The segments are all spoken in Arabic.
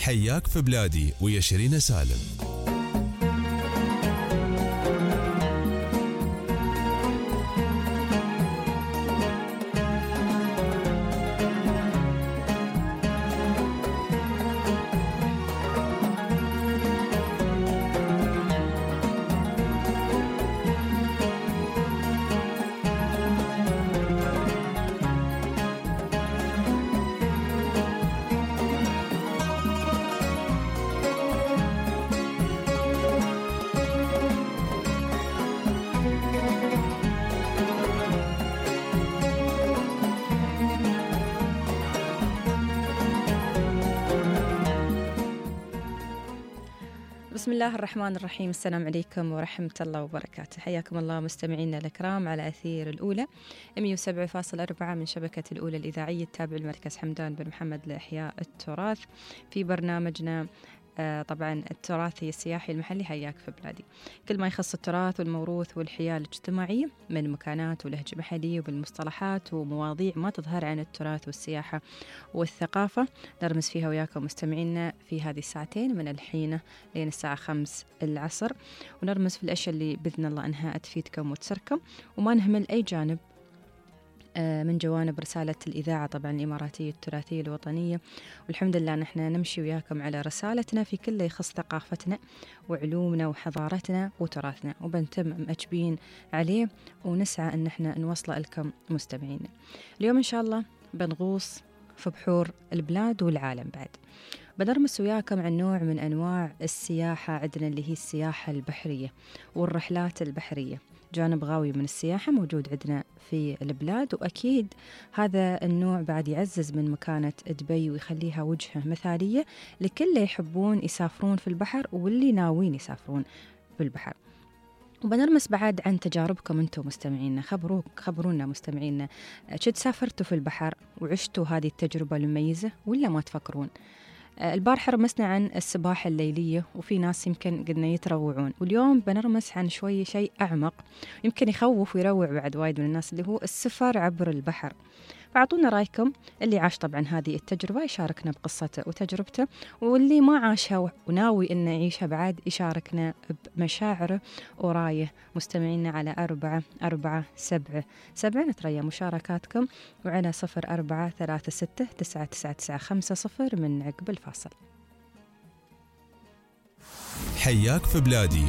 حياك في بلادي ويا شيرين سالم. بسم الله الرحمن الرحيم. السلام عليكم ورحمة الله وبركاته. حياكم الله مستمعينا الكرام على أثير الأولى 107.4 من شبكة الأولى الإذاعية التابع لمركز حمدان بن محمد لإحياء التراث في برنامجنا طبعا التراثي السياحي المحلي حياك في بلادي. كل ما يخص التراث والموروث والحياة الاجتماعية من مكانات ولهجة محلية وبالمصطلحات ومواضيع ما تظهر عن التراث والسياحة والثقافة نرمز فيها وياكم مستمعينا في هذه الساعتين من الحين لين الساعة 5 العصر، ونرمز في الأشياء اللي بإذن الله أنها تفيدكم وتسركم، وما نهمل أي جانب من جوانب رسالة الإذاعة طبعا الإماراتية التراثية الوطنية. والحمد لله نحن نمشي وياكم على رسالتنا في كل يخص ثقافتنا وعلومنا وحضارتنا وتراثنا، وبنتم مأجبين عليه ونسعى أن احنا نوصله لكم مستمعينا. اليوم إن شاء الله بنغوص في بحور البلاد والعالم، بعد بنرمس وياكم عن نوع من أنواع السياحة عندنا اللي هي السياحة البحرية والرحلات البحرية. جانب غاوي من السياحة موجود عندنا في البلاد، وأكيد هذا النوع بعد يعزز من مكانة دبي ويخليها وجهة مثالية لكل اللي يحبون يسافرون في البحر واللي ناويين يسافرون بالبحر. وبنرمس بعد عن تجاربكم أنتم مستمعينا، خبرونا مستمعينا، شد سافرتوا في البحر وعشتوا هذه التجربة المميزة ولا ما تفكرون؟ البارحة رمسنا عن السباحة الليلية وفي ناس يمكن قدنا يتروعون، واليوم بنرمس عن شوي أعمق يمكن يخوف ويروع بعد وايد من الناس، اللي هو السفر عبر البحر. فأعطونا رأيكم، اللي عاش طبعا هذه التجربة يشاركنا بقصته وتجربته، واللي ما عاشها وناوي إنه يعيشها بعد يشاركنا بمشاعره ورايه. مستمعينا على 4477 نتريا مشاركاتكم، وعلى 0436999950 من عقب الفاصل. حياك في بلادي.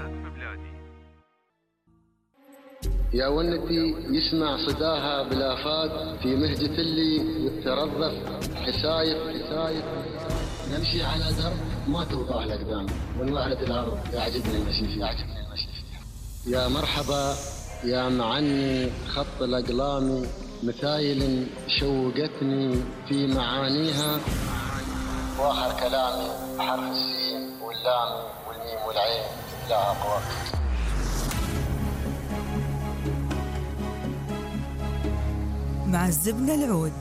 يا ونتي يسمع صداها بلافات في مهجة اللي يترظف حسايف نمشي على درب ما توضح الأقدام ونوعد الأرض يعجبني المشي فيها يا مرحبا يا معني خط الأقلام مثايل شوقتني في معانيها، وآخر كلامي بحرف السين واللام والميم والعين لا أقوى. معذبنا العود.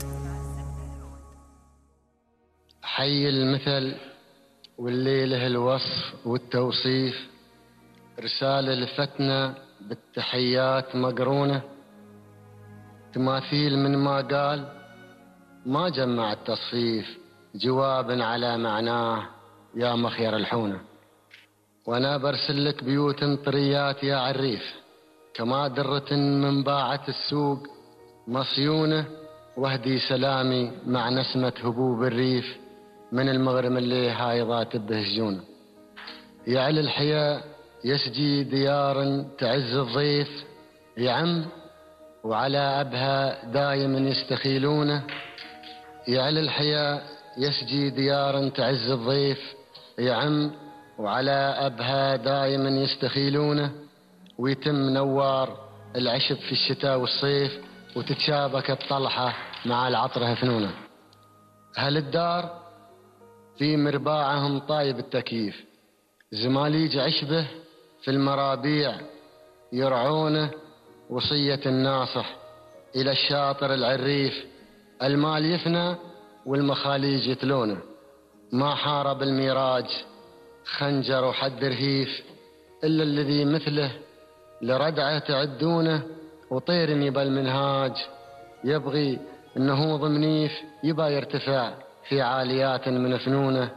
حي المثل والليل له الوصف والتوصيف، رسالة لفتنا بالتحيات مقرونة، تماثيل من ما قال ما جمع التصفيف، جواب على معناه يا مخير الحونة. وانا برسل لك بيوت طريات يا عريف، كما درة من باعة السوق مصيونة، وهدي سلامي مع نسمة هبوب الريف من المغرم اللي هايضات بهجونة. يعلى الحياة يسجي ديار تعز الضيف يعم، وعلى أبها دايم يستخيلونه. يعلى الحياة يسجي ديار تعز الضيف يعم، وعلى أبها دايم يستخيلونه. ويتم نوار العشب في الشتاء والصيف، وتتشابك الطلحة مع العطر هفنونة. أهل الدار في مرباعهم طايب التكييف، زماليج عشبه في المرابيع يرعونه. وصية الناصح إلى الشاطر العريف، المال يفنى والمخاليج يتلونه. ما حارب الميراج خنجر وحد رهيف، إلا الذي مثله لردعه تعدونه. وطير يبى المنهاج يبغي النهوض منيف، يبى يرتفع في عاليات من فنونه.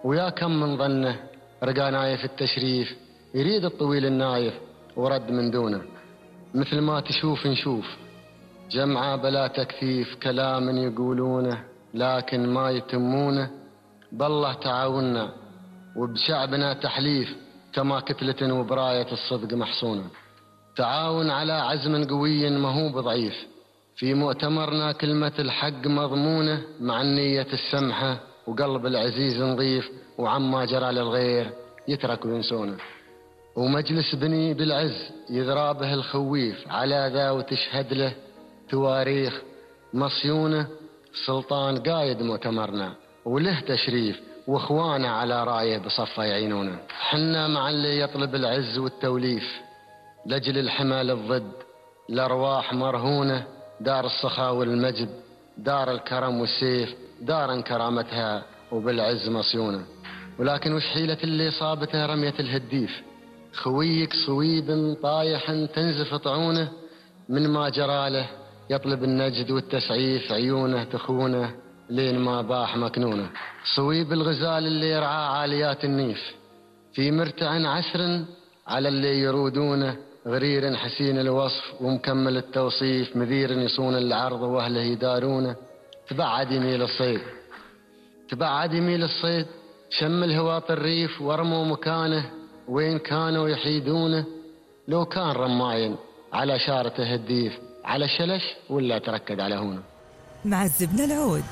ويا كم من ظنه رقى نايف التشريف يريد الطويل النايف ورد من دونه. مثل ما تشوف نشوف جمعة بلا تكثيف كلام يقولونه لكن ما يتمونه. بالله تعاوننا وبشعبنا تحليف كما كتلة وبراية الصدق محصونة. تعاون على عزم قوي ما هو بضعيف. في مؤتمرنا كلمة الحق مضمونة مع النية السمحة وقلب العزيز نظيف وعما جرى للغير يترك وينسونه. ومجلس بني بالعز يذرى به الخويف على ذا وتشهد له تواريخ مصيونة. سلطان قايد مؤتمرنا وله تشريف واخوانا على رايه بصفه يعينونه. حنا مع اللي يطلب العز والتوليف لجل الحمى الضد الارواح مرهونه. دار السخاء والمجد دار الكرم والسيف دار كرامتها وبالعز مصيونه. ولكن وش حيلة اللي صابته رمية الهديف خويك صويب طايح تنزف طعونه. من ما جراله يطلب النجد والتسعيف عيونه تخونه لين ما باح مكنونه. صويب الغزال اللي يرعى عاليات النيف في مرتع عسر على اللي يرودونه. غرير حسين الوصف ومكمل التوصيف مثير يصون العرض واهله يدارونه. تبعد يميل الصيد تبعد يميل الصيد شم الهواط الريف ورموا مكانه وين كانوا يحيدونه. لو كان رماين على شارته الديف على شلش ولا تركد على هونه. معذبنا العود.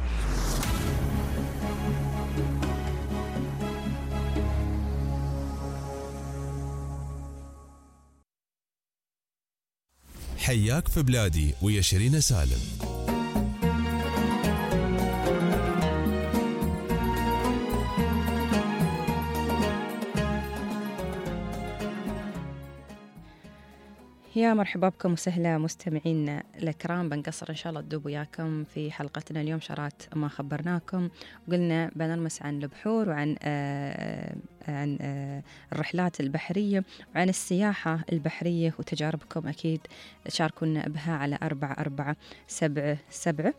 حياك في بلادي ويا شيرين سالم. يا مرحبا بكم وسهلا مستمعين الكرام. بنقصر إن شاء الله الدوب وياكم في حلقتنا اليوم شرات ما خبرناكم وقلنا بنرمس عن البحور وعن الرحلات البحرية وعن السياحة البحرية وتجاربكم أكيد شاركونا بها على 4477.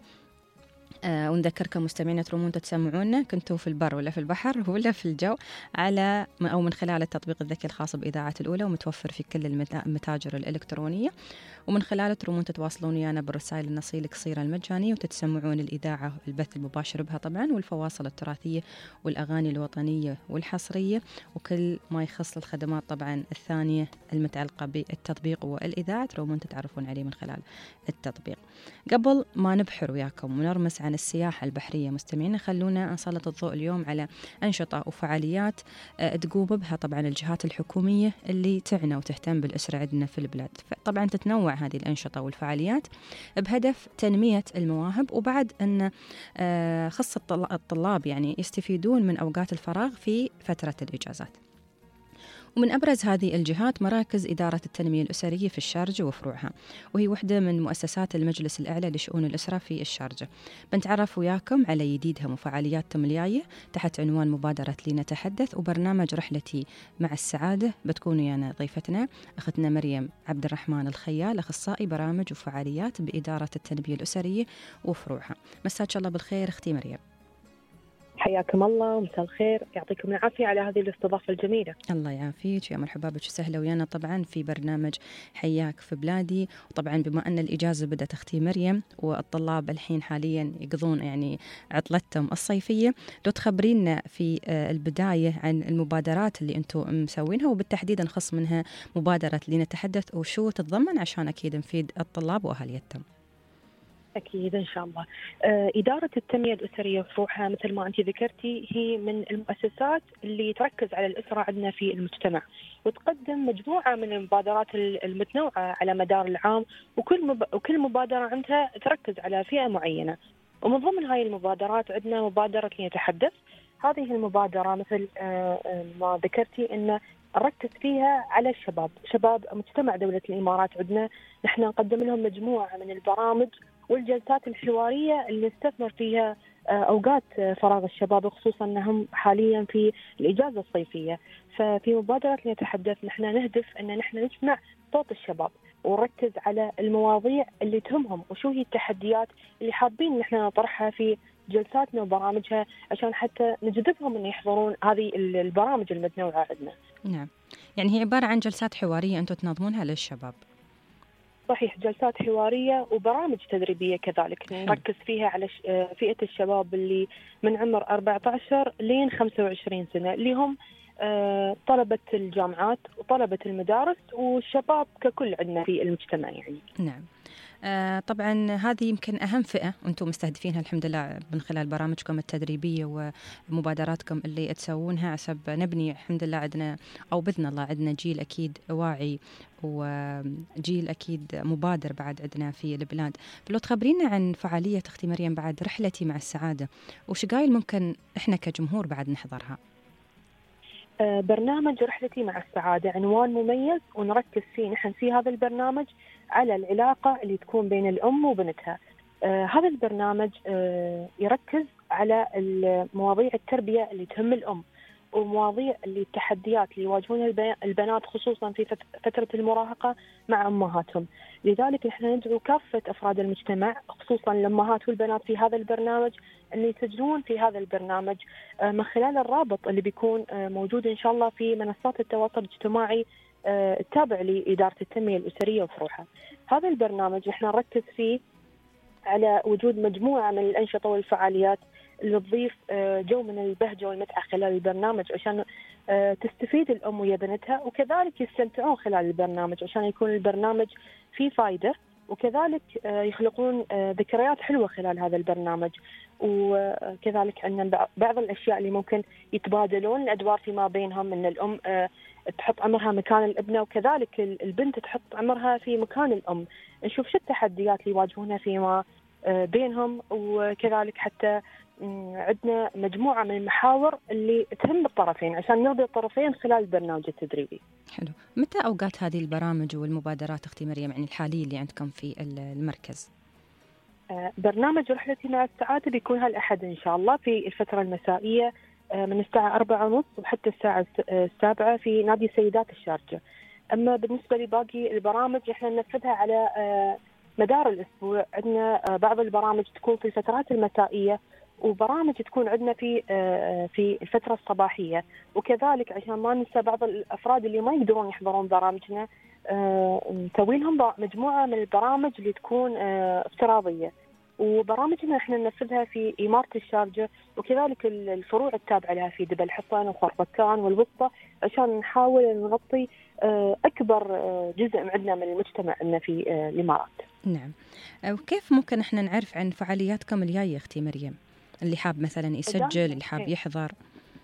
ونذكركم مستمعين ترومون تسمعونا كنتوا في البر ولا في البحر ولا في الجو على أو من خلال التطبيق الذكي الخاص بإذاعة الأولى ومتوفر في كل المتاجر الإلكترونية. ومن خلاله ترومون تتواصلون ويانا بالرسائل النصية القصيرة المجانية وتتسمعون الإذاعة البث المباشر بها طبعا والفواصل التراثية والأغاني الوطنية والحصرية وكل ما يخص الخدمات طبعا الثانية المتعلقة بالتطبيق والإذاعة ترومون تتعرفون عليه من خلال التطبيق. قبل ما نبحر وياكم ونرمس عن السياحة البحرية مستمعين خلونا نسلط الضوء اليوم على أنشطة وفعاليات تقوم بها طبعا الجهات الحكومية اللي تعنى وتهتم بالأسرة عندنا في البلاد. طبعا تتنوع هذه الأنشطة والفعاليات بهدف تنمية المواهب وبعد أن خص الطلاب يعني يستفيدون من أوقات الفراغ في فترة الإجازات. ومن أبرز هذه الجهات مراكز إدارة التنمية الأسرية في الشارجة وفروعها وهي واحدة من مؤسسات المجلس الأعلى لشؤون الأسرة في الشارجة. بنتعرف وياكم على جديدها وفعالياتهم الجاية تحت عنوان مبادرة لنتحدث وبرنامج رحلتي مع السعادة. بتكون ويانا ضيفتنا أختنا مريم عبد الرحمن الخيال أخصائي برامج وفعاليات بإدارة التنمية الأسرية وفروعها. مساك الله بالخير أختي مريم. حياكم الله ومساء الخير يعطيكم العافية على هذه الاستضافة الجميلة. الله يعافيك يا مرحبا بك وسهلا ويانا طبعا في برنامج حياك في بلادي. وطبعا بما أن الإجازة بدأت أختي مريم والطلاب الحين حاليا يقضون يعني عطلتهم الصيفية لو تخبرينا في البداية عن المبادرات اللي أنتم مسوينها وبالتحديد نخص منها مبادرة لنتحدث وشو تتضمن عشان أكيد نفيد الطلاب وأهاليتهم. أكيد إن شاء الله. إدارة التنمية الأسرية وفروعها مثل ما أنت ذكرتي هي من المؤسسات اللي تركز على الأسرة عندنا في المجتمع وتقدم مجموعة من المبادرات المتنوعة على مدار العام وكل مبادرة عندها تركز على فئة معينة. ومن ضمن هاي المبادرات عندنا مبادرة لنتحدث. هذه المبادرة مثل ما ذكرتي أن نركز فيها على الشباب شباب مجتمع دولة الإمارات. عندنا نحن نقدم لهم مجموعة من البرامج والجلسات الحوارية اللي نستثمر فيها أوقات فراغ الشباب خصوصا أنهم حاليا في الإجازة الصيفية. ففي مبادرة نتحدث نحن نهدف أن نحن نسمع صوت الشباب ونركز على المواضيع اللي تهمهم وشو هي التحديات اللي حابين نحن نطرحها في جلساتنا وبرامجها عشان حتى نجذبهم أن يحضرون هذه البرامج المتنوعة عندنا. نعم، يعني هي عبارة عن جلسات حوارية أنتم تنظمونها للشباب. صحيح، جلسات حوارية وبرامج تدريبية كذلك نركز فيها على فئة الشباب اللي من عمر 14 لين 25 سنة، اللي هم طلبة الجامعات وطلبة المدارس والشباب ككل عندنا في المجتمع يعني. نعم. طبعا هذه يمكن أهم فئة أنتم مستهدفينها الحمد لله من خلال برامجكم التدريبية ومبادراتكم اللي تسوونها، حسب نبني الحمد لله عندنا أو بإذن الله عندنا جيل أكيد واعي وجيل أكيد مبادر بعد عندنا في البلاد. فلو تخبرينا عن فعالية أختي مريم بعد رحلتي مع السعادة، وش قايل ممكن إحنا كجمهور بعد نحضرها؟ برنامج رحلتي مع السعادة عنوان مميز، ونركز فيه نحن في هذا البرنامج على العلاقة اللي تكون بين الأم وبنتها. هذا البرنامج يركز على مواضيع التربية اللي تهم الأم، ومواضيع التحديات اللي يواجهون البنات خصوصا في فترة المراهقة مع أمهاتهم. لذلك نحن ندعو كافة أفراد المجتمع خصوصا الأمهات والبنات في هذا البرنامج أن يسجلون في هذا البرنامج من خلال الرابط اللي بيكون موجود إن شاء الله في منصات التواصل الاجتماعي التابع لإدارة التنمية الأسرية وفروعها. هذا البرنامج نحن نركز فيه على وجود مجموعة من الأنشطة والفعاليات اللي تضيف جو من البهجة والمتعة خلال البرنامج عشان تستفيد الأم ويا بنتها، وكذلك يستمتعون خلال البرنامج عشان يكون البرنامج فيه فائدة، وكذلك يخلقون ذكريات حلوة خلال هذا البرنامج. وكذلك عندنا بعض الأشياء اللي ممكن يتبادلون الأدوار فيما بينهم، من الأم تحط عمرها مكان الابنة، وكذلك البنت تحط عمرها في مكان الأم. نشوف شو التحديات اللي يواجهونها فيما بينهم، وكذلك حتى عندنا مجموعة من المحاور اللي تهم الطرفين عشان نرضي الطرفين خلال البرنامج التدريبي. حلو. متى أوقات هذه البرامج والمبادرات أختي مريم يعني الحالية اللي عندكم في المركز؟ برنامج رحلتي مع السعادة بيكون هالأحد إن شاء الله في الفترة المسائية من الساعة 4:30 وحتى الساعة 7 في نادي سيدات الشارجة. أما بالنسبة لباقي البرامج إحنا ننفذها على مدار الأسبوع. عندنا بعض البرامج تكون في الفترات المسائية، وبرامج تكون عندنا في الفترة الصباحية، وكذلك عشان ما ننسى بعض الأفراد اللي ما يقدرون يحضرون برامجنا نسوي لهم مجموعة من البرامج اللي تكون افتراضية، وبرامجنا احنا ننفذها في إمارة الشارجة وكذلك الفروع التابعة لها في دبل حصن وخربكان والوسطى، عشان نحاول نغطي أكبر جزء عندنا من المجتمع عندنا في الإمارات. نعم. وكيف ممكن احنا نعرف عن فعالياتكم الجاية أختي مريم؟ اللي حاب مثلا يسجل، اللي حاب يحضر.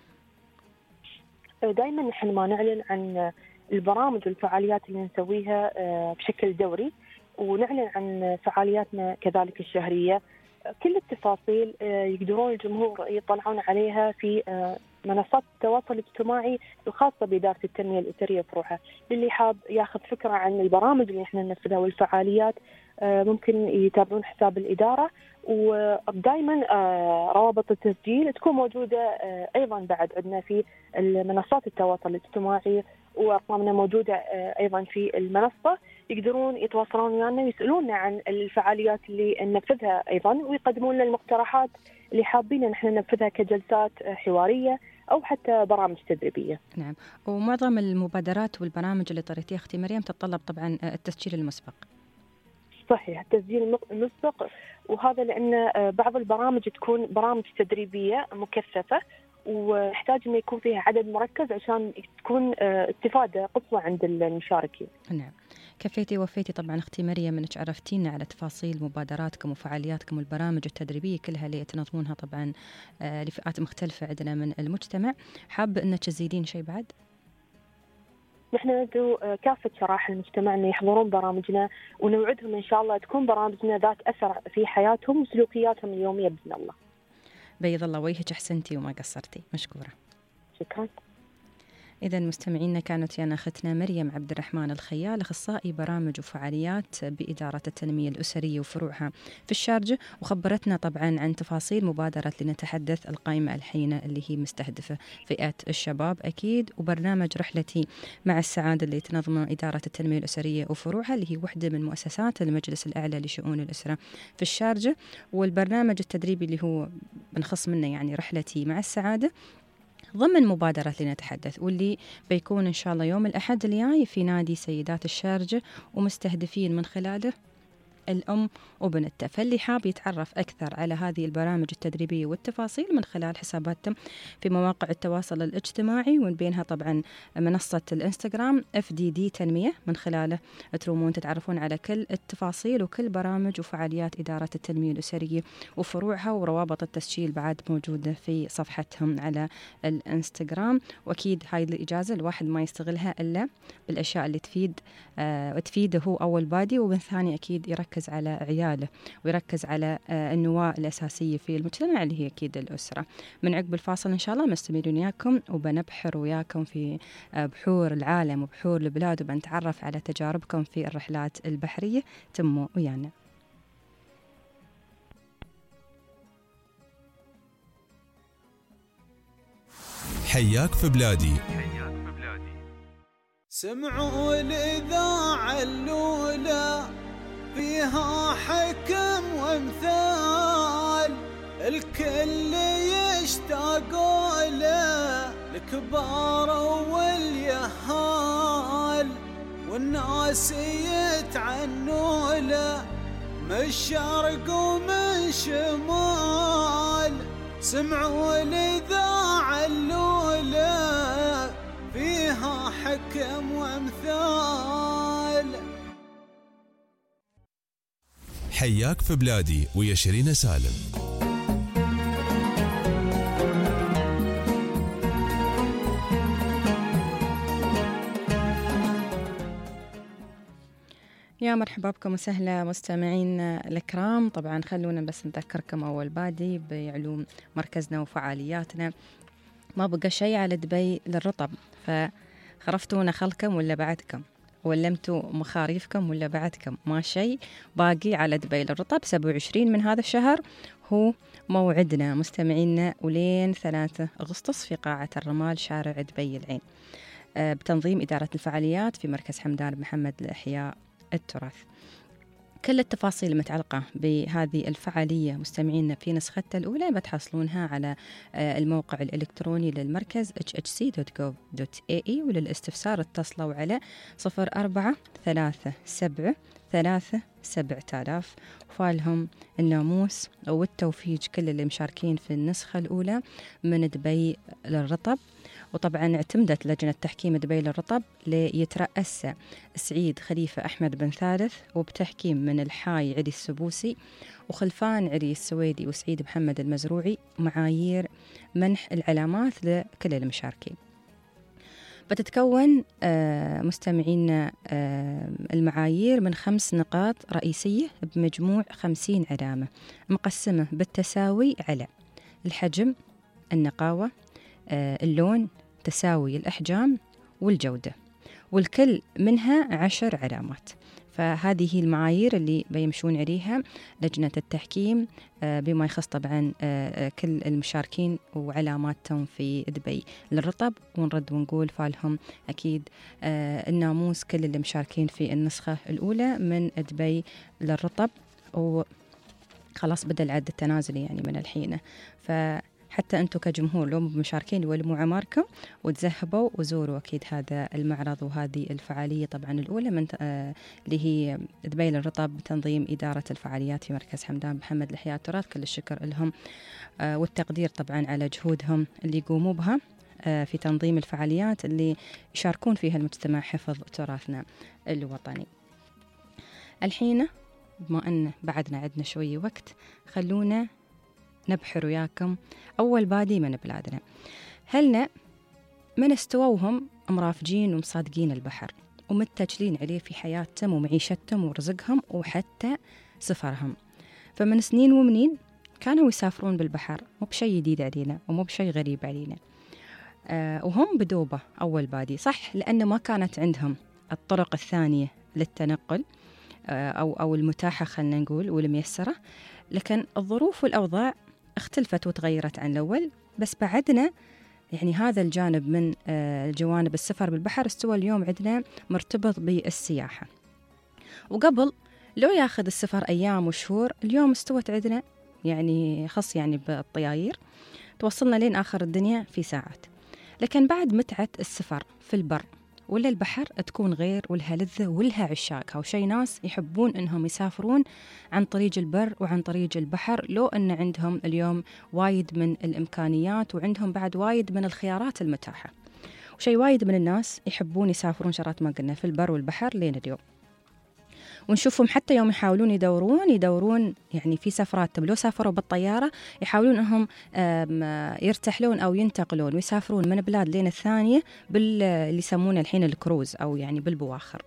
دائما نحن ما نعلن عن البرامج والفعاليات اللي نسويها بشكل دوري، ونعلن عن فعالياتنا كذلك الشهرية. كل التفاصيل يقدرون الجمهور يطلعون عليها في منصات التواصل الاجتماعي الخاصة بإدارة التنمية الأسرية وفروعها. اللي حاب ياخذ فكرة عن البرامج اللي احنا ننفذها والفعاليات ممكن يتابعون حساب الإدارة، ودائما روابط التسجيل تكون موجودة أيضا بعد عندنا في منصات التواصل الاجتماعي، وأرقامنا موجودة أيضا في المنصة. يقدرون يتواصلون ويانا ويسألونا عن الفعاليات اللي ننفذها أيضا، ويقدمون لنا المقترحات اللي حابين نحن ننفذها كجلسات حوارية أو حتى برامج تدريبية. نعم. ومعظم المبادرات والبرامج اللي طريتيها أختي مريم تتطلب طبعا التسجيل المسبق. صحيح، التسجيل المسبق، وهذا لأن بعض البرامج تكون برامج تدريبية مكثفة ونحتاج أن يكون فيها عدد مركز عشان تكون استفادة قصوى عند المشاركين. نعم. كفيتي وفيتي طبعا أختي مريم أنك عرفتينا على تفاصيل مبادراتكم وفعالياتكم والبرامج التدريبية كلها اللي تنظمونها طبعا لفئات مختلفة عندنا من المجتمع. حاب أنك تزيدين شيء بعد؟ نحن ندعو كافة شرائح المجتمع أن يحضرون برامجنا، ونوعدهم إن شاء الله تكون برامجنا ذات أثر في حياتهم وسلوكياتهم اليومية بإذن الله. بيض الله وجهك، أحسنتي وما قصرتي، مشكورة. شكرا. إذا مستمعينا كانت ويانا أختنا مريم عبد الرحمن الخيال، أخصائي برامج وفعاليات بإدارة التنمية الأسرية وفروعها في الشارجة، وخبرتنا طبعا عن تفاصيل مبادرة لنتحدث القائمة الحينة اللي هي مستهدفة فئة الشباب أكيد، وبرنامج رحلتي مع السعادة اللي تنظمه إدارة التنمية الأسرية وفروعها اللي هي وحدة من مؤسسات المجلس الأعلى لشؤون الأسرة في الشارجة. والبرنامج التدريبي اللي هو بنخص منه يعني رحلتي مع السعادة ضمن مبادرة لنتحدث، واللي بيكون إن شاء الله يوم الأحد الجاي في نادي سيدات الشارجة، ومستهدفين من خلاله الأم وبنته. فاللي حاب يتعرف أكثر على هذه البرامج التدريبية والتفاصيل من خلال حساباتهم في مواقع التواصل الاجتماعي، ومن بينها طبعا منصة الانستغرام FDD تنمية، من خلاله ترومون تتعرفون على كل التفاصيل وكل برامج وفعاليات إدارة التنمية الأسرية وفروعها، وروابط التسجيل بعد موجودة في صفحتهم على الانستغرام. وأكيد هاي الإجازة الواحد ما يستغلها إلا بالأشياء اللي تفيده هو أول بادي، ومن ثاني أكيد يركز على عياله ويركز على النواة الأساسية في المجتمع اللي هي أكيد الأسرة. من عقب الفاصل إن شاء الله مستمرين وياكم، وبنبحر وياكم في بحور العالم وبحور البلاد، وبنتعرف على تجاربكم في الرحلات البحرية. تموا ويانا. حياك في بلادي. سمعوا الإذاعة الأولى فيها حكم وامثال، الكل يشتاق له، الكبار واليهال، والناس يتعنوا له من الشرق ومن شمال. سمعوا الإذاعة الأولى فيها حكم وامثال. حياك في بلادي ويا شيرين سالم. يا مرحبا بكم وسهلا مستمعين الكرام. طبعا خلونا بس نذكركم أول بادي بعلوم مركزنا وفعالياتنا. ما بقى شيء على دبي للرطب، فخرفتونا خلكم ولا بعدكم؟ ولمتوا مخاريفكم ولا بعدكم؟ ما شيء باقي على دبي للرطب. 27 من هذا الشهر هو موعدنا مستمعينا، ولين 3 أغسطس في قاعة الرمال شارع دبي العين، بتنظيم إدارة الفعاليات في مركز حمدان بن محمد لإحياء التراث. كل التفاصيل المتعلقة بهذه الفعالية مستمعينا في نسختها الأولى بتحصلونها على الموقع الإلكتروني للمركز hhc.gov.ae، وللاستفسار اتصلوا على 0437 وفالهم الناموس والتوفيج كل اللي مشاركين في النسخة الأولى من دبي للرطب. وطبعا اعتمدت لجنة تحكيم دبي للرطب ليترأسها سعيد خليفة أحمد بن ثالث، وبتحكيم من الحاي علي السبوسي وخلفان علي السويدي وسعيد محمد المزروعي، معايير منح العلامات لكل المشاركين. بتتكون مستمعين المعايير من 5 نقاط رئيسية بمجموع 50 علامة، مقسمة بالتساوي على الحجم، النقاوة، اللون، تساوي الأحجام والجودة، والكل منها 10 علامات. فهذه هي المعايير اللي بيمشون عليها لجنة التحكيم بما يخص طبعا كل المشاركين وعلاماتهم في دبي للرطب. ونرد ونقول فالهم أكيد الناموس كل اللي مشاركين في النسخة الأولى من دبي للرطب، وخلاص بدأ العد التنازلي يعني من الحين. حتى أنتم كجمهور لو مشاركين ولموا عماركم وتذهبوا وزوروا أكيد هذا المعرض وهذه الفعالية طبعا الأولى من اللي هي دبي للرطب، تنظيم إدارة الفعاليات في مركز حمدان محمد لإحياء التراث. كل الشكر لهم والتقدير طبعا على جهودهم اللي يقوموا بها في تنظيم الفعاليات اللي يشاركون فيها المجتمع حفظ تراثنا الوطني. الحين بما أن بعدنا عندنا شوية وقت، خلونا نبحر وياكم أول بادي من بلادنا. هلنا من استووهم مرافجين ومصادقين البحر ومتجلين عليه في حياتهم ومعيشتهم ورزقهم وحتى سفرهم. فمن سنين ومنين كانوا يسافرون بالبحر، مو بشيء جديد علينا ومو بشيء غريب علينا. وهم بدوبة أول بادي، صح لأنه ما كانت عندهم الطرق الثانية للتنقل أو المتاحة خلنا نقول والميسرة، لكن الظروف والأوضاع اختلفت وتغيرت عن الأول. بس بعدنا يعني هذا الجانب من الجوانب السفر بالبحر استوى اليوم عندنا مرتبط بالسياحة. وقبل لو ياخذ السفر أيام وشهور، اليوم استوت عندنا يعني خص يعني بالطياير توصلنا لين آخر الدنيا في ساعات. لكن بعد متعة السفر في البر ولا البحر تكون غير، ولها لذة ولها عشاقها، وشي ناس يحبون إنهم يسافرون عن طريق البر وعن طريق البحر، لو أن عندهم اليوم وايد من الإمكانيات وعندهم بعد وايد من الخيارات المتاحة. وشي وايد من الناس يحبون يسافرون شرات ما قلنا في البر والبحر لين اليوم. ونشوفهم حتى يوم يحاولون يدورون يعني في سفراتهم، لو سافروا بالطيارة يحاولون أنهم يرتحلون أو ينتقلون ويسافرون من بلاد لين الثانية اللي يسمونه الحين الكروز أو يعني بالبواخر.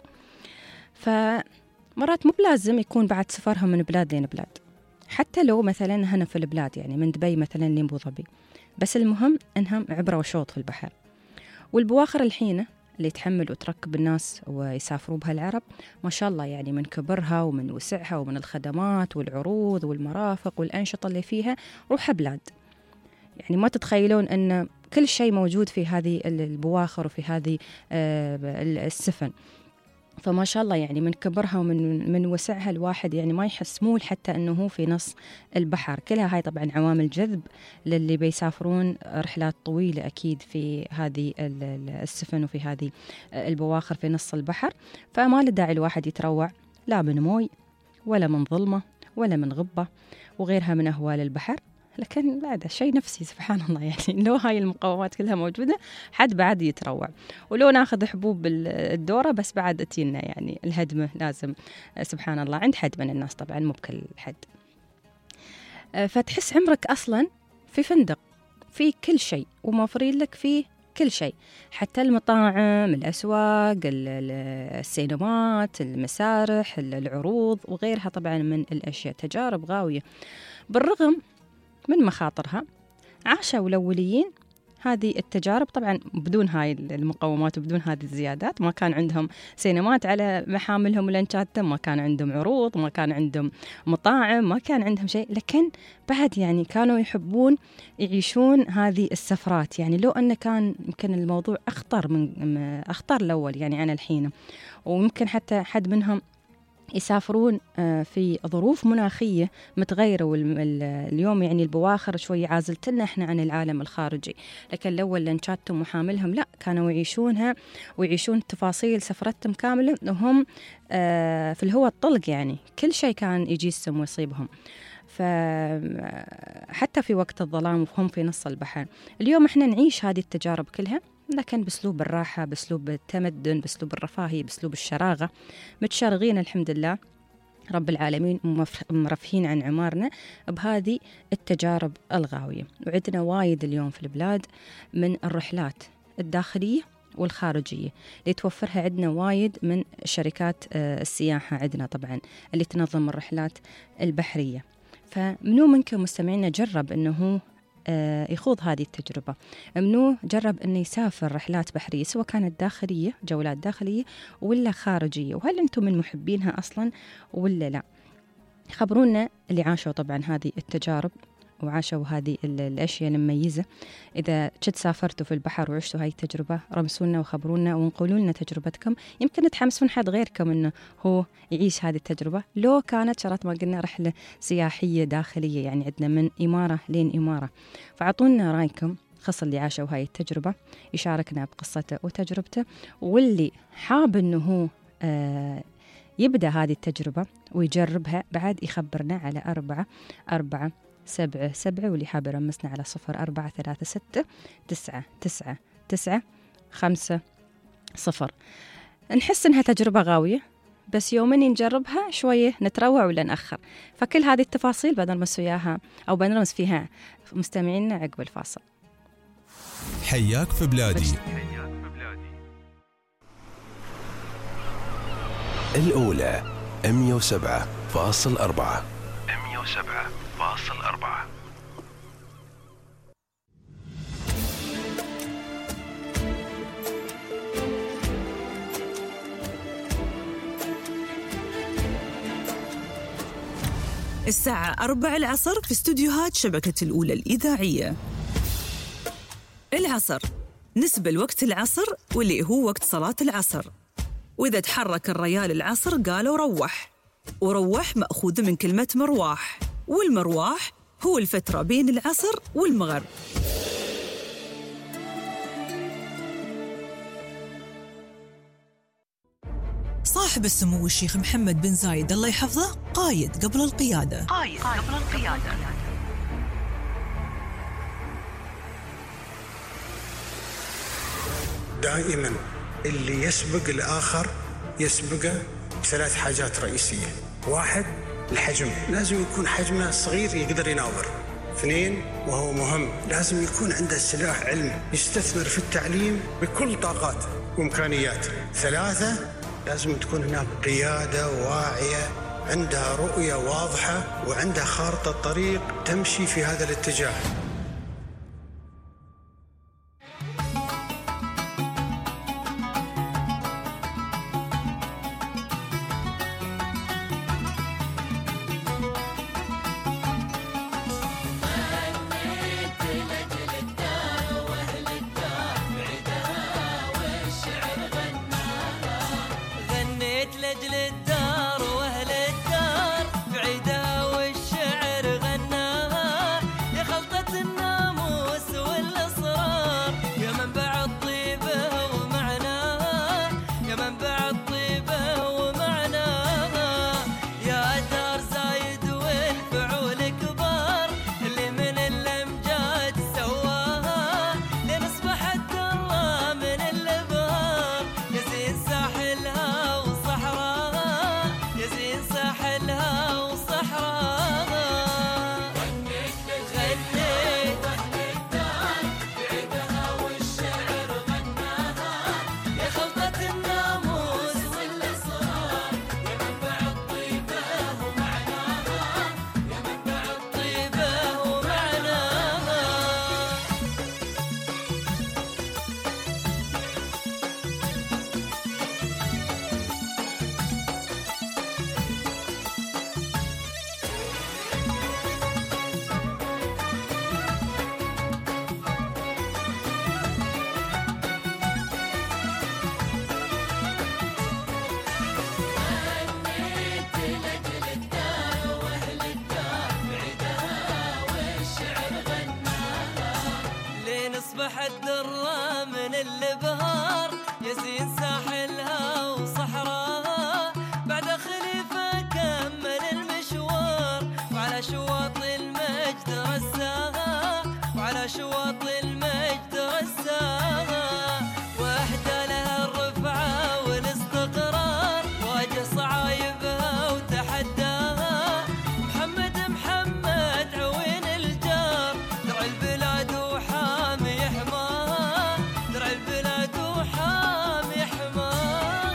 فمرات مو بلازم يكون بعد سفرهم من بلاد لين بلاد، حتى لو مثلا هنا في البلاد يعني من دبي مثلا لين أبو ظبي، بس المهم أنهم عبروا شوط في البحر. والبواخر الحين اللي تحمل وتركب الناس ويسافروا بها العرب ما شاء الله، يعني من كبرها ومن وسعها ومن الخدمات والعروض والمرافق والأنشطة اللي فيها روحها بلاد. يعني ما تتخيلون أن كل شيء موجود في هذه البواخر وفي هذه السفن. فما شاء الله يعني من كبرها ومن وسعها الواحد يعني ما يحس مول حتى أنه هو في نص البحر. كلها هاي طبعا عوامل جذب للي بيسافرون رحلات طويلة أكيد في هذه السفن وفي هذه البواخر في نص البحر. فما له داعي الواحد يتروع لا من موي ولا من ظلمة ولا من غبة وغيرها من أهوال البحر. لكن بعد شيء نفسي سبحان الله، يعني لو هاي المقومات كلها موجودة حد بعد يتروع. ولو ناخذ حبوب الدورة بس بعد أتينا يعني الهدمة لازم سبحان الله عند حد من الناس، طبعا مو بكل حد. فتحس عمرك أصلا في فندق في كل شيء وموفرين لك فيه كل شيء، حتى المطاعم، الأسواق، السينمات، المسارح، العروض وغيرها طبعا من الأشياء. تجارب غاوية بالرغم من مخاطرها. عاشوا الأوليين هذه التجارب طبعا بدون هاي المقومات وبدون هذه الزيادات. ما كان عندهم سينمات على محاملهم ولانشاتهم، ما كان عندهم عروض، ما كان عندهم مطاعم، ما كان عندهم شيء، لكن بعد يعني كانوا يحبون يعيشون هذه السفرات. يعني لو أنه كان يمكن الموضوع أخطر الأول يعني عن الحين، ويمكن حتى حد منهم يسافرون في ظروف مناخية متغيرة. واليوم يعني البواخر شوي عازلتنا احنا عن العالم الخارجي، لكن الأول لانشاتهم وحاملهم لا، كانوا يعيشونها ويعيشون تفاصيل سفرتهم كاملة وهم في الهواء الطلق، يعني كل شيء كان يجيسهم ويصيبهم. فحتى في وقت الظلام وهم في نص البحر. اليوم احنا نعيش هذه التجارب كلها لكن بأسلوب الراحة، بأسلوب التمدن، بأسلوب الرفاهية، بأسلوب الشراغة. متشارغين الحمد لله رب العالمين، مرفهين عن عمارنا بهذه التجارب الغاوية. وعندنا وايد اليوم في البلاد من الرحلات الداخلية والخارجية اللي توفرها عندنا وايد من شركات السياحة عندنا طبعا اللي تنظم الرحلات البحرية. فمنو منكم مستمعينا جرب أنه يخوض هذه التجربة؟ منو جرب أنه يسافر رحلات بحرية سواء كانت داخلية، جولات داخلية ولا خارجية؟ وهل أنتم من محبينها أصلا ولا لا؟ خبرونا اللي عاشوا طبعا هذه التجارب وعاشوا هذه الأشياء المميزة. إذا كنت سافرتوا في البحر وعشتوا هاي التجربة رمسونا وخبرونا ونقولوا لنا تجربتكم، يمكن تحمسون حد غيركم إنه هو يعيش هذه التجربة لو كانت شرط ما قلنا رحلة سياحية داخلية، يعني عندنا من إمارة لين إمارة. فعطونا رأيكم خاصة اللي عاشوا هاي التجربة يشاركنا بقصته وتجربته، واللي حاب إنه هو يبدأ هذه التجربة ويجربها بعد يخبرنا على 447، واللي حاب يرمسنا على 0436999500. نحس إنها تجربة غاوية بس يومين نجربها شوية نتروع ولا نأخر. فكل هذه التفاصيل بنرمس وياها أو بنرمس فيها مستمعينا عقب الفاصل. حياك في بلادي الأولى 107.4. الساعة 4 العصر في استوديوهات شبكة الأولى الإذاعية. العصر نسبة لوقت العصر واللي هو وقت صلاة العصر، وإذا تحرك الريال العصر قالوا روح، وروح مأخوذ من كلمة مرواح، والمرواح هو الفترة بين العصر والمغرب. صاحب السمو الشيخ محمد بن زايد الله يحفظه قايد قبل القيادة. دائما اللي يسبق الآخر يسبقه بثلاث حاجات رئيسية. 1 الحجم، لازم يكون حجمه صغير يقدر يناظر. 2 وهو مهم، لازم يكون عنده سلاح علمي يستثمر في التعليم بكل طاقاته وإمكانياته. 3 لازم تكون هناك قيادة واعية عندها رؤية واضحة وعندها خارطة طريق تمشي في هذا الاتجاه. درع البلاد وحامي حماه.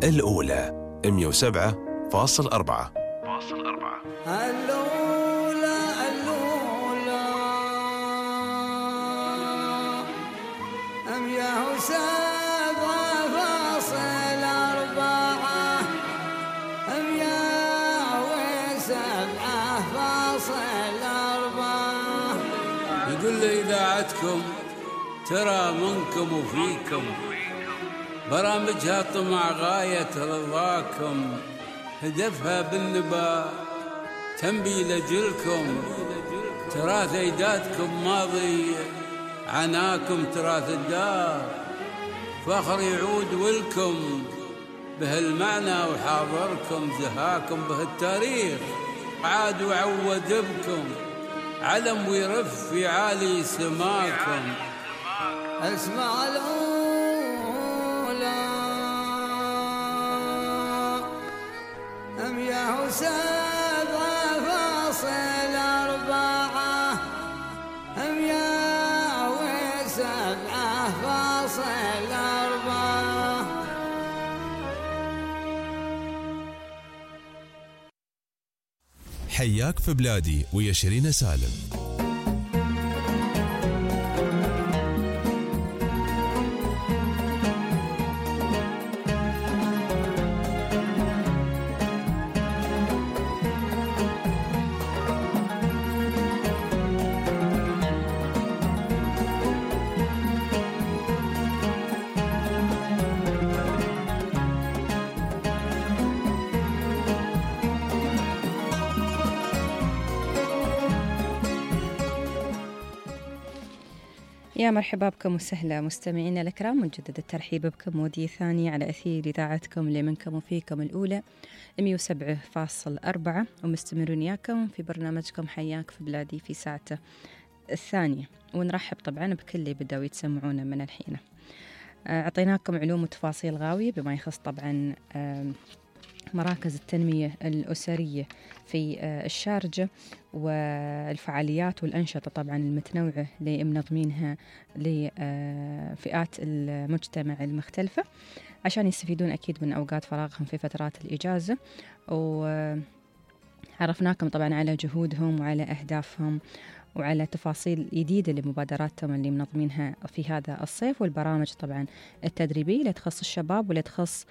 الأولى 107.4. يقول لي إذاعتكم ترى منكم وفيكم، برامجها طمع غاية رضاكم، هدفها بالنبا تنبي لجلكم، تراث أجدادكم ماضي عناكم، تراث الدار فخر يعود ولكم بهالمعنى، وحاضركم زهاكم به التاريخ عاد وعود بكم، علم ويرف في عالي سماكم. اسمع الأولى أم يا 7.4 أم يا 7.4. حياك في بلادي ويا شيرين سالم. يا مرحبا بكم وسهلا مستمعينا الكرام، مجدد الترحيب بكم ودي ثانية على أثير إذاعتكم اللي منكم وفيكم الأولى 107.4، ومستمرون إياكم في برنامجكم حياك في بلادي في ساعته الثانية. ونرحب طبعا بكل اللي بدأوا يتسمعونا من الحين. أعطيناكم علوم وتفاصيل غاوية بما يخص طبعا مراكز التنمية الأسرية في الشارجة والفعاليات والأنشطة طبعا المتنوعة اللي منظمينها لفئات المجتمع المختلفة عشان يستفيدون أكيد من أوقات فراغهم في فترات الإجازة، وعرفناكم طبعا على جهودهم وعلى أهدافهم وعلى تفاصيل جديدة لمبادراتهم اللي منظمينها في هذا الصيف، والبرامج طبعا التدريبية اللي تخص الشباب واللي تخص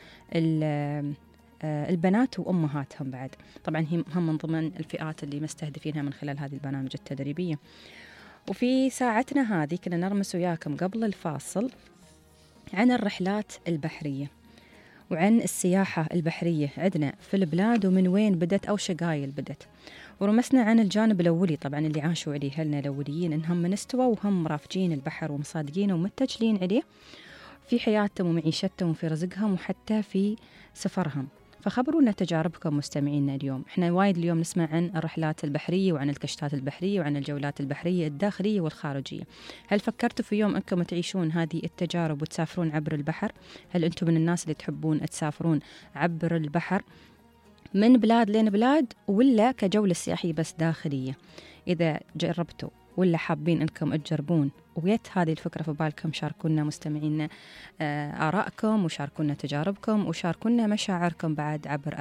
البنات وأمهاتهم بعد. طبعا هم من ضمن الفئات اللي مستهدفينها من خلال هذه البرامج التدريبية. وفي ساعتنا هذه كنا نرمس وياكم قبل الفاصل عن الرحلات البحرية وعن السياحة البحرية عندنا في البلاد ومن وين بدت أو شقايل بدت، ورمسنا عن الجانب الأولي طبعا اللي عاشوا عليه أهلنا الأوليين، إنهم من استوى وهم رافجين البحر ومصادقين ومتجلين عليه في حياتهم ومعيشتهم وفي رزقهم وحتى في سفرهم. فخبرونا تجاربكم مستمعينا اليوم. احنا وايد اليوم نسمع عن الرحلات البحرية وعن الكشتات البحرية وعن الجولات البحرية الداخلية والخارجية. هل فكرتوا في يوم انكم تعيشون هذه التجارب وتسافرون عبر البحر؟ هل انتم من الناس اللي تحبون تسافرون عبر البحر من بلاد لين بلاد، ولا كجولة سياحية بس داخلية؟ إذا جربتوا ولا حابين أنكم تجربون وجت هذه الفكرة في بالكم، شاركونا مستمعينا آرائكم وشاركونا تجاربكم وشاركونا مشاعركم بعد عبر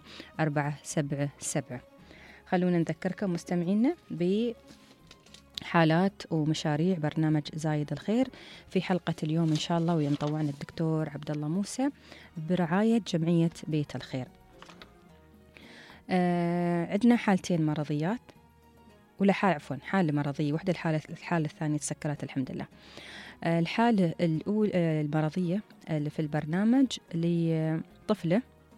4477. خلونا نذكركم مستمعينا بحالات ومشاريع برنامج زايد الخير في حلقة اليوم إن شاء الله، وينطوعنا الدكتور عبد الله موسى برعاية جمعية بيت الخير. عندنا حالتين مرضيات ولا حالة مرضية واحدة، الحالة الثانية تسكرت الحمد لله. الحالة الأولى المرضية اللي في البرنامج لطفلة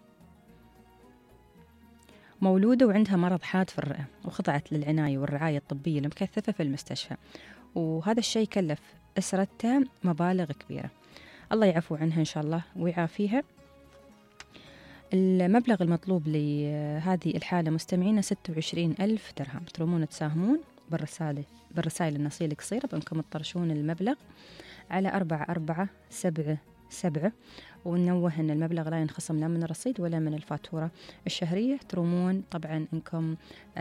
مولودة وعندها مرض حاد في الرئة وخضعت للعناية والرعاية الطبية المكثفة في المستشفى، وهذا الشيء كلف أسرتها مبالغ كبيرة. الله يعفو عنها إن شاء الله ويعافيها. المبلغ المطلوب لهذه الحالة مستمعين 26,000 درهم. ترمون تساهمون بالرسائل النصية القصيرة بأنكم تطرشون المبلغ على 4477 7. وننوه أن المبلغ لا ينخصم لا من الرصيد ولا من الفاتورة الشهرية. ترومون طبعا أنكم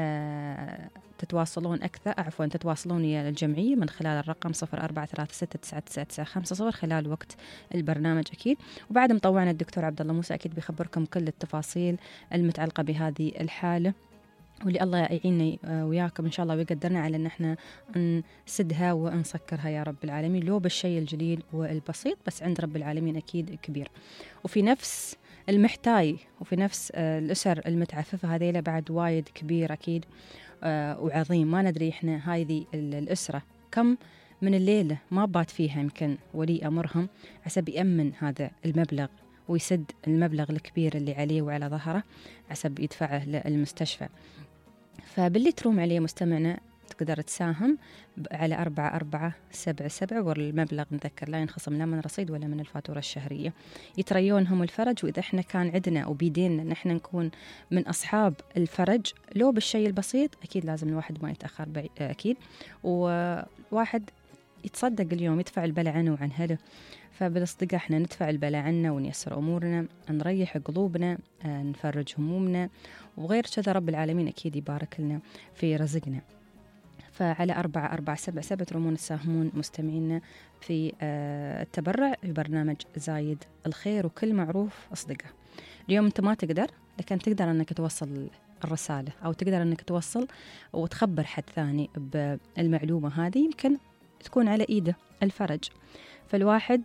تتواصلون ويا الجمعية من خلال الرقم 0436999950 خلال وقت البرنامج أكيد. وبعد مطوعنا الدكتور عبد الله موسى أكيد بيخبركم كل التفاصيل المتعلقة بهذه الحالة، واللي الله يعيننا وياكم إن شاء الله ويقدرنا على أن احنا نسدها ونسكرها يا رب العالمين، لو بالشيء الجليل والبسيط بس عند رب العالمين أكيد كبير. وفي نفس المحتاي وفي نفس الأسر المتعففة هذيلا بعد وايد كبير أكيد وعظيم. ما ندري إحنا هذه الأسرة كم من الليلة ما بات فيها يمكن ولي أمرهم عسب يأمن هذا المبلغ ويسد المبلغ الكبير اللي عليه وعلى ظهره عسب يدفعه للمستشفى. فباللي تروم عليه مستمعنا تقدر تساهم على 4477 والمبلغ نذكر لا ينخصم لا من رصيد ولا من الفاتورة الشهرية. يتريونهم الفرج، وإذا احنا كان عندنا وبيدينا ان احنا نكون من أصحاب الفرج لو بالشيء البسيط أكيد لازم الواحد ما يتأخر أكيد، وواحد يتصدق اليوم يدفع البلا عنه وعن هله. فبالصدق احنا ندفع البلا عنا ونيسر أمورنا، نريح قلوبنا، نفرج همومنا، وغير كذا رب العالمين أكيد يبارك لنا في رزقنا. فعلى 4477 ترومون تساهمون مستمعينا في التبرع في برنامج زايد الخير، وكل معروف أصدقه. اليوم أنت ما تقدر، لكن تقدر أنك توصل الرسالة أو تقدر أنك توصل وتخبر حد ثاني بالمعلومة هذه، يمكن تكون على إيده الفرج. فالواحد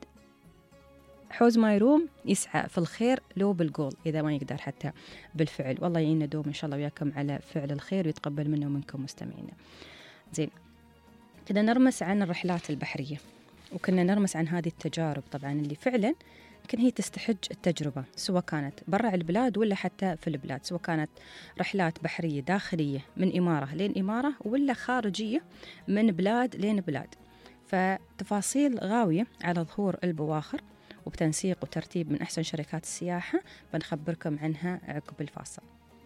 حوز ما يروم يسعى في الخير لو بالقول إذا ما يقدر حتى بالفعل. والله يعيننا دوم إن شاء الله وياكم على فعل الخير ويتقبل منا ومنكم مستمعينا. زين، كنا نرمس عن الرحلات البحرية وكنا نرمس عن هذه التجارب طبعا اللي فعلا يمكن هي تستحج التجربة، سواء كانت برا البلاد ولا حتى في البلاد، سواء كانت رحلات بحرية داخلية من إمارة لين إمارة ولا خارجية من بلاد لين بلاد. فتفاصيل غاوية على ظهور البواخر وبتنسيق وترتيب من أحسن شركات السياحة بنخبركم عنها عقب الفاصل.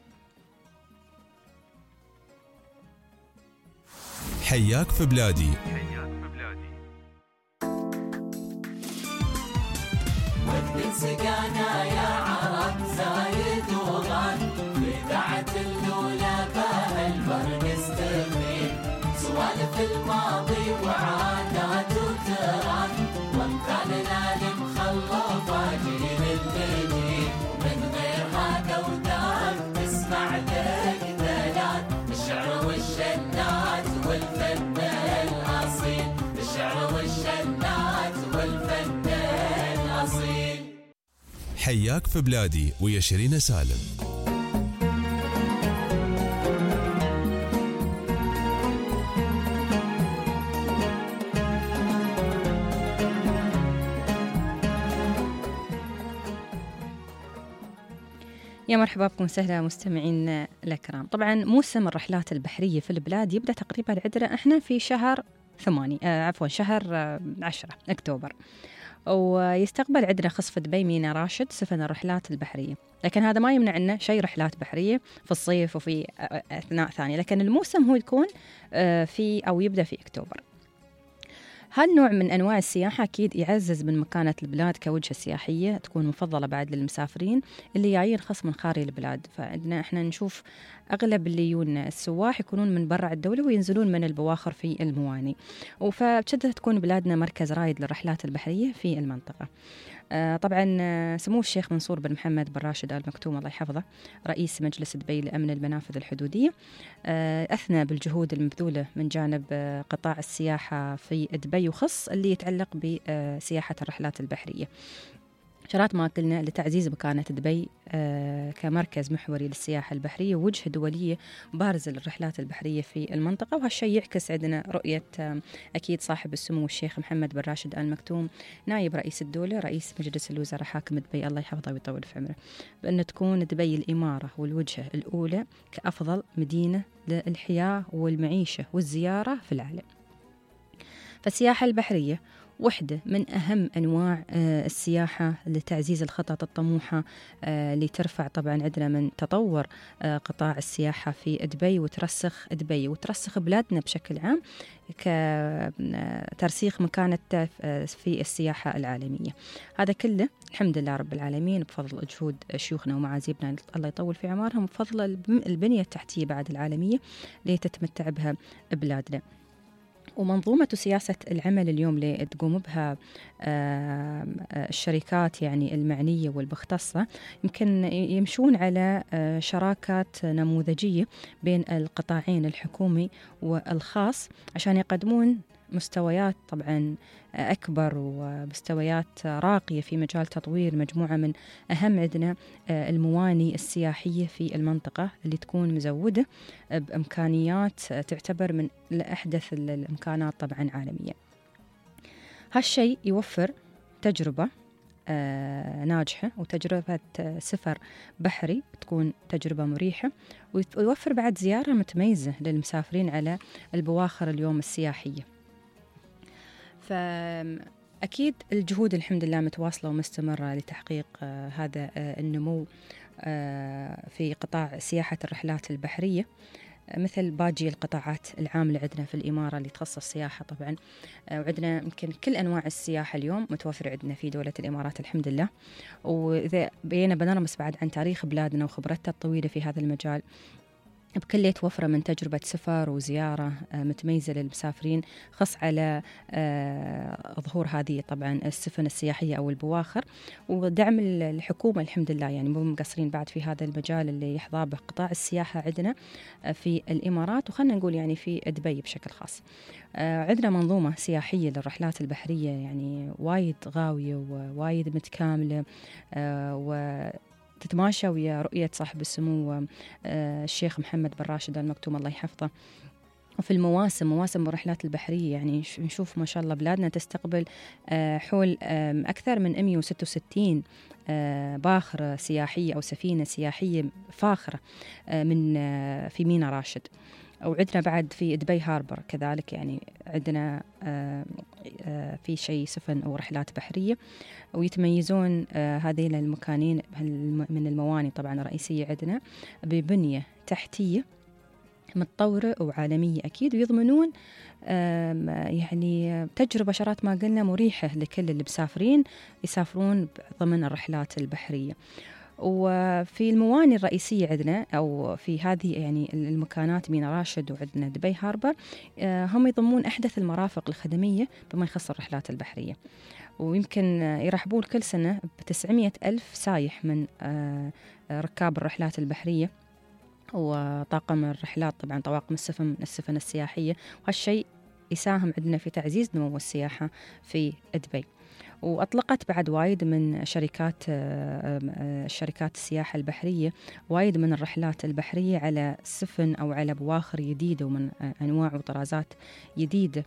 حياك في بلادي. وقت سقانا يا عرب زايد وغان بإذاعة الأولى باء البر نستفيد سوالف الماضي وعادات وتران وامثالنا المخلفة جيل الجديد ومن غير هذا وذاك تسمع ذاك ذلات الشعر والشنات والفن الأصيل الشعر والشنات والفن الأصيل. حياك في بلادي ويا شيرين سالم. يا مرحبا بكم سهلا مستمعين الكرام. طبعا موسم الرحلات البحرية في البلاد يبدأ تقريبا عندنا احنا في شهر 10 أكتوبر، ويستقبل عندنا خصف دبي مينا راشد سفن الرحلات البحرية. لكن هذا ما يمنع عنا شيء رحلات بحرية في الصيف وفي أثناء ثانية، لكن الموسم هو يكون في أو يبدأ في أكتوبر. هالنوع من أنواع السياحة أكيد يعزز من مكانة البلاد كوجهة سياحية تكون مفضلة بعد للمسافرين اللي جايين خاص من خارج البلاد. فعندنا إحنا نشوف أغلب اللي يجون السواح يكونون من برا الدولة وينزلون من البواخر في المواني، فبشدة تكون بلادنا مركز رائد للرحلات البحرية في المنطقة. طبعا سمو الشيخ منصور بن محمد بن راشد آل مكتوم الله يحفظه رئيس مجلس دبي لأمن المنافذ الحدودية أثنى بالجهود المبذولة من جانب قطاع السياحة في دبي وخص اللي يتعلق بسياحة الرحلات البحرية. شرات ما قلنا لتعزيز مكانة دبي كمركز محوري للسياحة البحرية ووجهة دولية بارزة للرحلات البحرية في المنطقة. وهالشيء يعكس عندنا رؤية أكيد صاحب السمو الشيخ محمد بن راشد آل مكتوم نائب رئيس الدولة رئيس مجلس الوزراء حاكم دبي الله يحفظه ويطول في عمره، بأن تكون دبي الإمارة والوجهة الأولى كأفضل مدينة للحياة والمعيشة والزيارة في العالم. فالسياحة البحرية واحدة من أهم أنواع السياحة لتعزيز الخطط الطموحة اللي ترفع طبعا عندنا من تطور قطاع السياحة في دبي وترسخ دبي وترسخ بلادنا بشكل عام كترسيخ مكانته في السياحة العالمية. هذا كله الحمد لله رب العالمين بفضل جهود شيوخنا ومعازيبنا الله يطول في عمرهم، بفضل البنية التحتية بعد العالمية اللي تتمتع بها بلادنا. ومنظومة وسياسة العمل اليوم اللي تقوم بها الشركات يعني المعنية والمختصة يمكن يمشون على شراكات نموذجية بين القطاعين الحكومي والخاص عشان يقدمون مستويات طبعا أكبر ومستويات راقية في مجال تطوير مجموعة من أهم عندنا المواني السياحية في المنطقة اللي تكون مزودة بإمكانيات تعتبر من أحدث الإمكانات طبعا عالميا. هالشيء يوفر تجربة ناجحة وتجربة سفر بحري تكون تجربة مريحة، ويوفر بعد زيارة متميزة للمسافرين على البواخر اليوم السياحية. فأكيد الجهود الحمد لله متواصلة ومستمرة لتحقيق هذا النمو في قطاع سياحة الرحلات البحرية مثل باقي القطاعات العاملة عندنا في الإمارة اللي تخصص السياحة طبعا. وعندنا يمكن كل أنواع السياحة اليوم متوفرة عندنا في دولة الإمارات الحمد لله. وإذا بينا بنرمس بعد عن تاريخ بلادنا وخبرتها الطويلة في هذا المجال بكل يتوفر من تجربة سفر وزيارة متميزة للمسافرين، خص على ظهور هذه طبعا السفن السياحية أو البواخر، ودعم الحكومة الحمد لله يعني مو مقصرين بعد في هذا المجال اللي يحظى به قطاع السياحة عندنا في الإمارات، وخلنا نقول يعني في دبي بشكل خاص. عندنا منظومة سياحية للرحلات البحرية يعني وايد غاوية ووايد متكاملة تتماشى ويا رؤية صاحب السمو الشيخ محمد بن راشد آل مكتوم الله يحفظه. وفي مواسم الرحلات البحرية يعني نشوف ما شاء الله بلادنا تستقبل حول أكثر من 166 باخرة سياحية أو سفينة سياحية فاخرة من في ميناء راشد. وعندنا بعد في دبي هاربر كذلك يعني عندنا في شيء سفن أو رحلات بحرية، ويتميزون هذين المكانين من المواني طبعا الرئيسية عندنا ببنية تحتية متطورة وعالمية أكيد، ويضمنون يعني تجربة شرات ما قلنا مريحة لكل اللي مسافرين يسافرون ضمن الرحلات البحرية. وفي المواني الرئيسية عندنا أو في هذه يعني المكانات ميناء راشد وعندنا دبي هاربر هم يضمون أحدث المرافق الخدمية بما يخص الرحلات البحرية، ويمكن يرحبون كل سنة ب900 ألف سايح من ركاب الرحلات البحرية وطاقم الرحلات طبعا طواقم السفن السياحية، وهالشيء يساهم عندنا في تعزيز نمو السياحة في دبي. وأطلقت بعد وايد من شركات السياحة البحرية وايد من الرحلات البحرية على سفن أو على بواخر جديدة ومن أنواع وطرازات جديدة،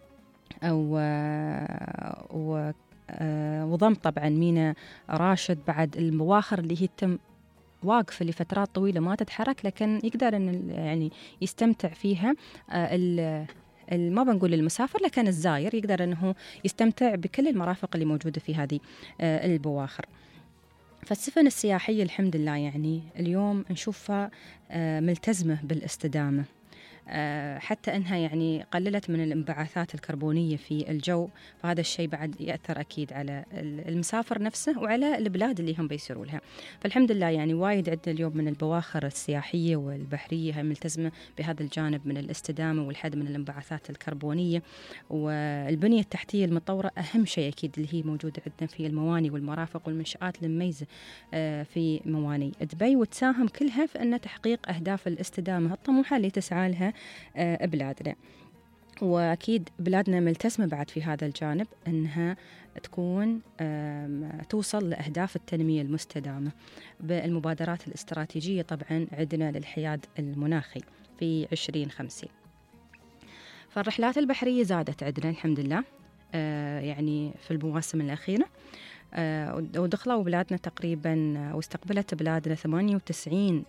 وضم طبعا ميناء راشد بعد البواخر اللي هي تم واقفة لفترات طويلة ما تتحرك، لكن يقدر إن يعني يستمتع فيها ما بنقول المسافر لكن الزاير يقدر أنه يستمتع بكل المرافق اللي موجودة في هذه البواخر. فالسفن السياحية الحمد لله يعني اليوم نشوفها ملتزمة بالاستدامة، حتى أنها يعني قللت من الانبعاثات الكربونية في الجو، فهذا الشيء بعد يأثر أكيد على المسافر نفسه وعلى البلاد اللي هم بيسيروا لها. فالحمد لله يعني وايد عندنا اليوم من البواخر السياحية والبحرية ملتزمة بهذا الجانب من الاستدامة والحد من الانبعاثات الكربونية. والبنية التحتية المتطورة أهم شيء أكيد اللي هي موجودة عندنا في المواني والمرافق والمنشآت المميزة في مواني دبي، وتساهم كلها في أن تحقيق أهداف الاستدامة الطموحة اللي تسعى لها بلادنا. وأكيد بلادنا ملتزمة بعد في هذا الجانب أنها تكون توصل لأهداف التنمية المستدامة بالمبادرات الاستراتيجية طبعا عندنا للحياد المناخي في 2050. فالرحلات البحرية زادت عندنا الحمد لله يعني في المواسم الأخيرة، ودخلوا بلادنا تقريبا واستقبلت بلادنا 98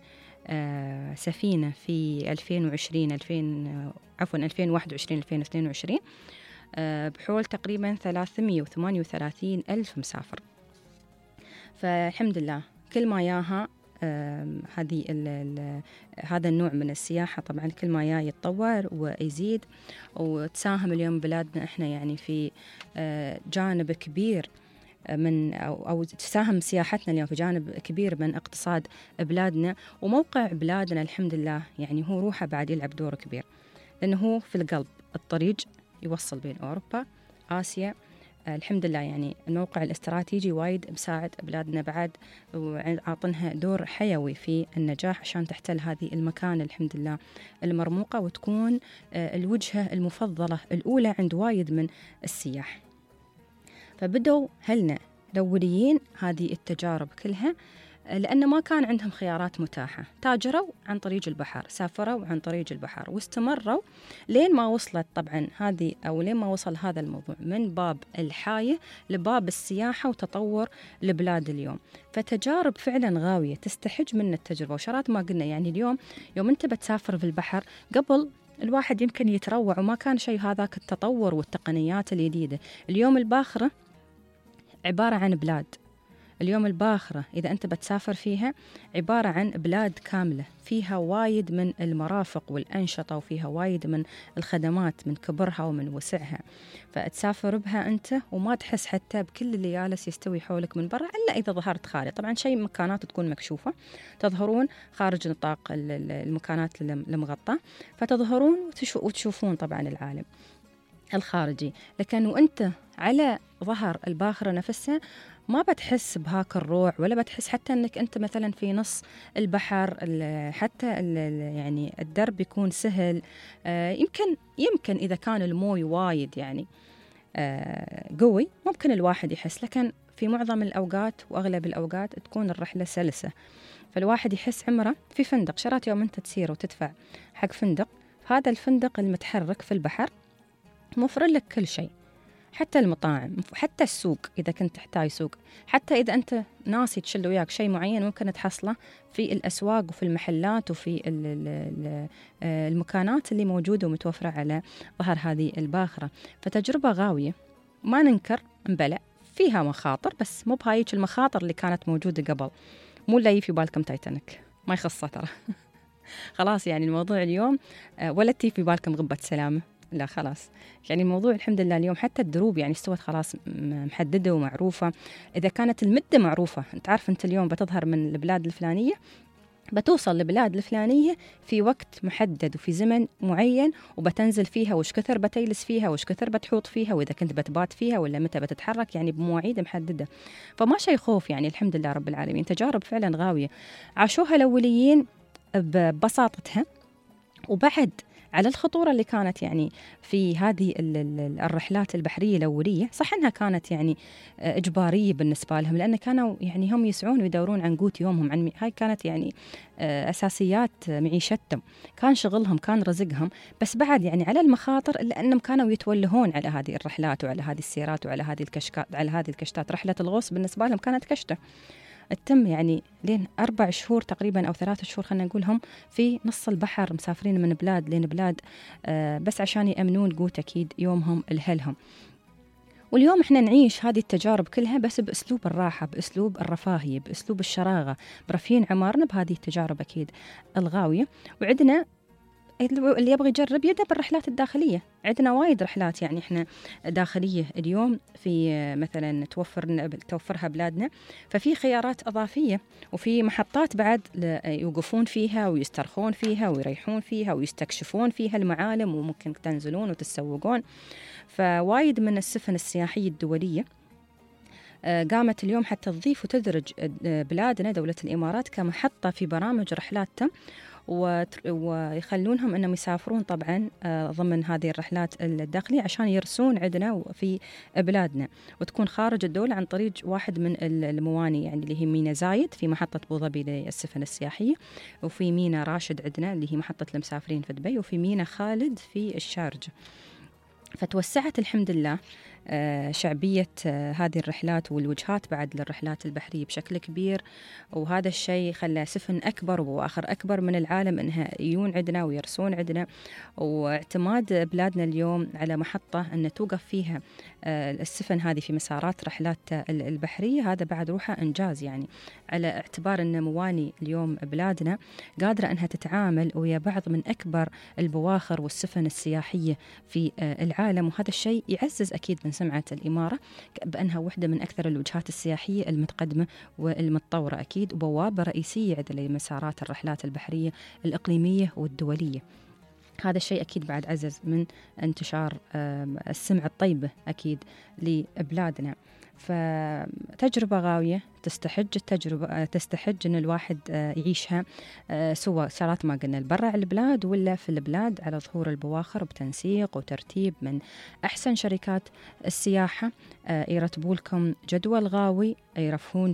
سفينة في 2021 2022 بحول تقريبا 338 ألف مسافر. فالحمد لله كل ما ياها هذا النوع من السياحة طبعا كل ما يا يتطور ويزيد، وتساهم اليوم بلادنا احنا يعني في جانب كبير من أو تساهم سياحتنا اليوم في جانب كبير من اقتصاد بلادنا، وموقع بلادنا الحمد لله يعني هو روحه بعد يلعب دور كبير، لأنه هو في القلب الطريق يوصل بين أوروبا آسيا. الحمد لله يعني الموقع الاستراتيجي وايد مساعد بلادنا بعد، وعاطنها دور حيوي في النجاح عشان تحتل هذه المكان الحمد لله المرموقة، وتكون الوجهة المفضلة الأولى عند وايد من السياح. فبدوا هلنا الأوليين هذه التجارب كلها لأن ما كان عندهم خيارات متاحة، تاجروا عن طريق البحر، سافروا عن طريق البحر، واستمروا لين ما وصلت طبعا هذه أو لين ما وصل هذا الموضوع من باب الحاية لباب السياحة وتطور البلاد اليوم. فتجارب فعلا غاوية تستحج من التجربة. وشرات ما قلنا يعني اليوم يوم أنت بتسافر في البحر، قبل الواحد يمكن يتروع وما كان شيء هذاك التطور والتقنيات الجديدة. اليوم الباخرة عبارة عن بلاد، اليوم الباخرة إذا أنت بتسافر فيها عبارة عن بلاد كاملة فيها وايد من المرافق والأنشطة، وفيها وايد من الخدمات من كبرها ومن وسعها. فتسافر بها أنت وما تحس حتى بكل اللي جالس يستوي حولك من برا، إلا إذا ظهرت خارج. طبعا شيء مكانات تكون مكشوفة، تظهرون خارج نطاق المكانات المغطاة، فتظهرون وتشوفون طبعا العالم الخارجي. لكن وأنت على ظهر الباخرة نفسها ما بتحس بهاك الروع، ولا بتحس حتى أنك أنت مثلا في نص البحر، حتى يعني الدرب يكون سهل. يمكن إذا كان الموي وايد يعني قوي ممكن الواحد يحس، لكن في معظم الأوقات وأغلب الأوقات تكون الرحلة سلسة، فالواحد يحس عمره في فندق. شرات يوم أنت تسير وتدفع حق فندق، هذا الفندق المتحرك في البحر موفر لك كل شيء، حتى المطاعم، حتى السوق إذا كنت تحتاج سوق، حتى إذا أنت ناسي تشيل وياك شيء معين ممكن تحصله في الأسواق وفي المحلات وفي المكانات اللي موجودة ومتوفرة على ظهر هذه الباخرة. فتجربة غاوية ما ننكر، مبلع فيها مخاطر، بس مو بهايك المخاطر اللي كانت موجودة قبل. مو اللي في بالكم تايتانيك، ما يخصه ترى خلاص يعني الموضوع اليوم ولا تي في بالكم غبة سلامة، لا خلاص يعني الموضوع الحمد لله اليوم حتى الدروب يعني استوت خلاص محددة ومعروفة. إذا كانت المدة معروفة، أنت عارف أنت اليوم بتظهر من البلاد الفلانية، بتوصل لبلاد الفلانية في وقت محدد وفي زمن معين، وبتنزل فيها وش كثر بتجلس فيها وش كثر بتحوط فيها، وإذا كنت بتبات فيها ولا متى بتتحرك، يعني بمواعيد محددة. فما شيء خوف يعني الحمد لله رب العالمين. تجارب فعلا غاوية عاشوها الأوليين ببساطتها، وبعد على الخطورة اللي كانت يعني في هذه الرحلات البحرية الأولية. صح أنها كانت يعني إجبارية بالنسبة لهم، لأن كانوا يعني هم يسعون ويدورون عن قوت يومهم، هاي كانت يعني أساسيات معيشتهم، كان شغلهم، كان رزقهم. بس بعد يعني على المخاطر، إلا أنهم كانوا يتولهون على هذه الرحلات وعلى هذه السيرات وعلى هذه الكشتات. رحلة الغوص بالنسبة لهم كانت كشتة التم يعني لين 4 شهور تقريبا أو 3 شهور خلينا نقولهم في نص البحر، مسافرين من بلاد لين بلاد بس عشان يأمنون قوت أكيد يومهم الهلهم. واليوم احنا نعيش هذه التجارب كلها بس بأسلوب الراحة، بأسلوب الرفاهية، بأسلوب الشراغة، برفين عمارنا بهذه التجارب أكيد الغاوية. وعندنا اللي يبغى يجرب يبدأ بالرحلات الداخلية. عندنا وايد رحلات يعني احنا داخلية اليوم في مثلا توفرها بلادنا، ففي خيارات إضافية وفي محطات بعد يوقفون فيها ويسترخون فيها ويريحون فيها ويستكشفون فيها المعالم، وممكن تنزلون وتتسوقون. فوايد من السفن السياحية الدولية قامت اليوم حتى تضيف وتدرج بلادنا دولة الإمارات كمحطة في برامج رحلاتهم، ويخلونهم أنهم يسافرون طبعا ضمن هذه الرحلات الداخلية عشان يرسون عندنا في بلادنا، وتكون خارج الدولة عن طريق واحد من المواني يعني اللي هي مينا زايد في محطة أبو ظبي للسفن السياحية، وفي مينا راشد عندنا اللي هي محطة المسافرين في دبي، وفي مينا خالد في الشارجة. فتوسعت الحمد لله شعبية هذه الرحلات والوجهات بعد للرحلات البحرية بشكل كبير، وهذا الشيء خلى سفن أكبر وبواخر أكبر من العالم إنها يجون عندنا ويرسون عندنا. واعتماد بلادنا اليوم على محطة أن توقف فيها السفن هذه في مسارات رحلات البحرية، هذا بعد روحه إنجاز، يعني على اعتبار أن مواني اليوم بلادنا قادرة أنها تتعامل ويا بعض من أكبر البواخر والسفن السياحية في العالم. وهذا الشيء يعزز أكيد من سمعة الإمارة بأنها واحدة من أكثر الوجهات السياحية المتقدمة والمتطورة أكيد، وبوابة رئيسية لمسارات الرحلات البحرية الإقليمية والدولية. هذا الشيء أكيد بعد عزز من انتشار السمعة الطيبة أكيد لبلادنا. فتجربة غاوية تستحج أن الواحد يعيشها، سواء صارت ما قلنا برا البلاد ولا في البلاد، على ظهور البواخر بتنسيق وترتيب من أحسن شركات السياحة. يرتبوا لكم جدول غاوي يرفهون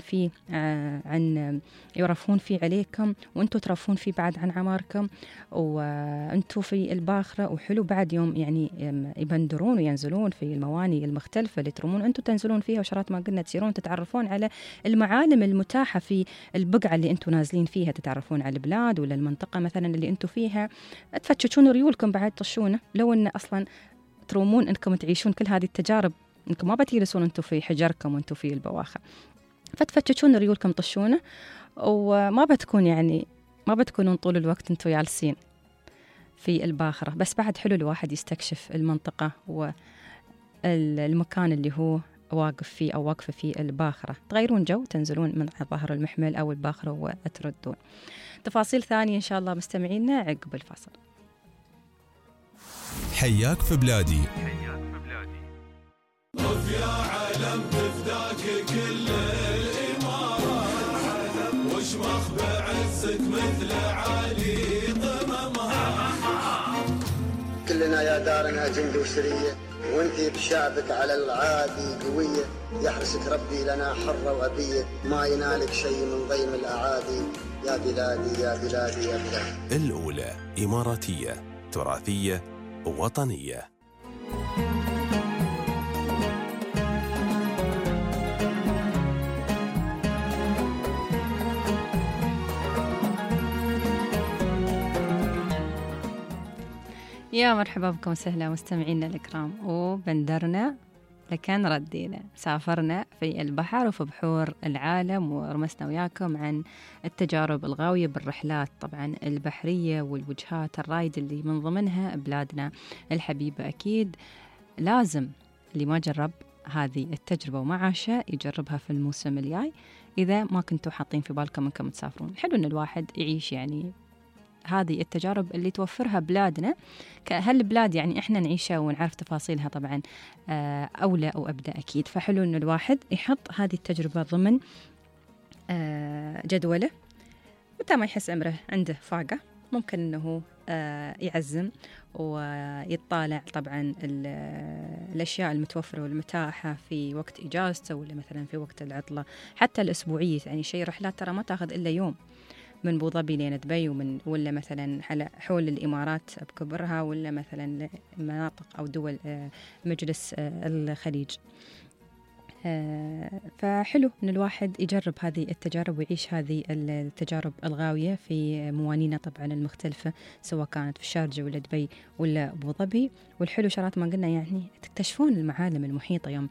فيه عليكم، وانتم ترفهون فيه بعد عن عماركم وانتم في الباخرة. وحلو بعد يوم يعني يبندرون وينزلون في المواني المختلفة اللي ترمون انتم تنزلون فيها، وشرات ما قلنا تسيرون تتعرفون على المعالم المتاحة في البقعة اللي انتم نازلين فيها، تتعرفون على البلاد ولا المنطقة مثلا اللي انتم فيها، تفتشون ريولكم بعد طشونه. لو ان اصلا ترومون انكم تعيشون كل هذه التجارب، انكم ما بتجلسون انتم في حجركم وانتم في البواخر، فتفتشون ريولكم طشونه، وما بتكون يعني ما بتكونون طول الوقت انتم جالسين في الباخرة. بس بعد حلو الواحد يستكشف المنطقة والمكان اللي هو واقف فيه أو واقفة فيه الباخرة، تغيرون جو، تنزلون من ظهر المحمل أو الباخرة وتردون. تفاصيل ثانية إن شاء الله مستمعينا عقب الفصل. حياك في بلادي. طف يا علم تفداك كل الإمارة، وشمخ بعزك مثل علي ضممها. كلنا يا دارنا جند وسرية، وانتي بشعبك على العادي قوية. يحرسك ربي لنا حرة وأبية، ما ينالك شيء من ضيم الأعادي. يا بلادي يا بلادي يا بلادي. الأولى إماراتية تراثية وطنية. يا مرحبا بكم وسهلا مستمعينا الكرام. وبندرنا لكن ردينا، سافرنا في البحر وفي بحور العالم، ورمسنا وياكم عن التجارب الغاوية بالرحلات طبعا البحرية والوجهات الرايد اللي من ضمنها بلادنا الحبيبة. أكيد لازم اللي ما جرب هذه التجربة وما عاشها يجربها في الموسم الجاي، إذا ما كنتوا حاطين في بالكم أنكم تسافرون. حلو أن الواحد يعيش يعني هذه التجارب اللي توفرها بلادنا، كهالبلاد يعني إحنا نعيشها ونعرف تفاصيلها طبعا أولى أو أبدأ أكيد. فحلو إنه الواحد يحط هذه التجربة ضمن جدوله، متى ما يحس عمره عنده فاقة ممكن إنه يعزم ويطالع طبعا الأشياء المتوفرة والمتاحة في وقت إجازته، ولا مثلا في وقت العطلة حتى الأسبوعية. يعني شيء رحلات ترى ما تاخذ إلا يوم، من أبو ظبي لين دبي، ولا مثلا حول الإمارات بكبرها، ولا مثلا مناطق أو دول مجلس الخليج. فحلو أن الواحد يجرب هذه التجارب ويعيش هذه التجارب الغاوية في موانينا طبعا المختلفة، سواء كانت في الشارجة ولا دبي ولا أبو ظبي. والحلو شرات ما قلنا يعني تكتشفون المعالم المحيطة يوم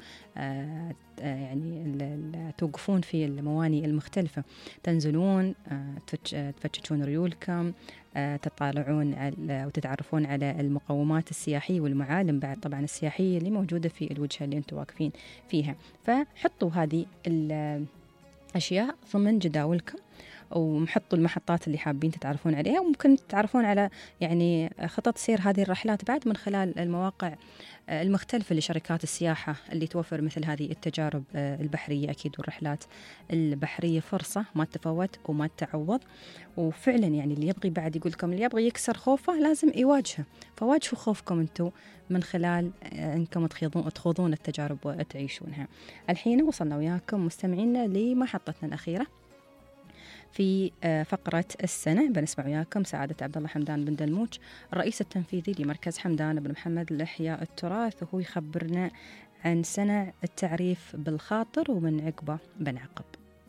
يعني توقفون في المواني المختلفة، تنزلون تفتشون ريولكم، تطالعون وتتعرفون على المقومات السياحية والمعالم بعد طبعا السياحية اللي موجودة في الوجهة اللي انتم واقفين فيها. فحطوا هذه الأشياء ضمن جداولكم، ومحطوا المحطات اللي حابين تتعرفون عليها، وممكن تتعرفون على يعني خطط سير هذه الرحلات بعد من خلال المواقع المختلفة لشركات السياحة اللي توفر مثل هذه التجارب البحرية. أكيد والرحلات البحرية فرصة ما تفوت وما تعوض. وفعلا يعني اللي يبغي بعد يقول لكم، اللي يبغي يكسر خوفه لازم يواجهه، فواجهوا خوفكم أنتم من خلال أنكم تخوضون التجارب وتعيشونها. الحين وصلنا وياكم مستمعينا لمحطتنا الأخيرة في فقرة السنة بنسمع وياكم سعادة عبد الله حمدان بن دلموج الرئيس التنفيذي لمركز حمدان بن محمد لإحياء التراث، وهو يخبرنا عن سنة التعريف بالخاطر ومن عقبه بنعقب.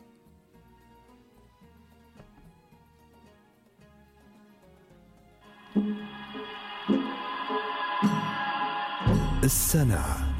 السنة.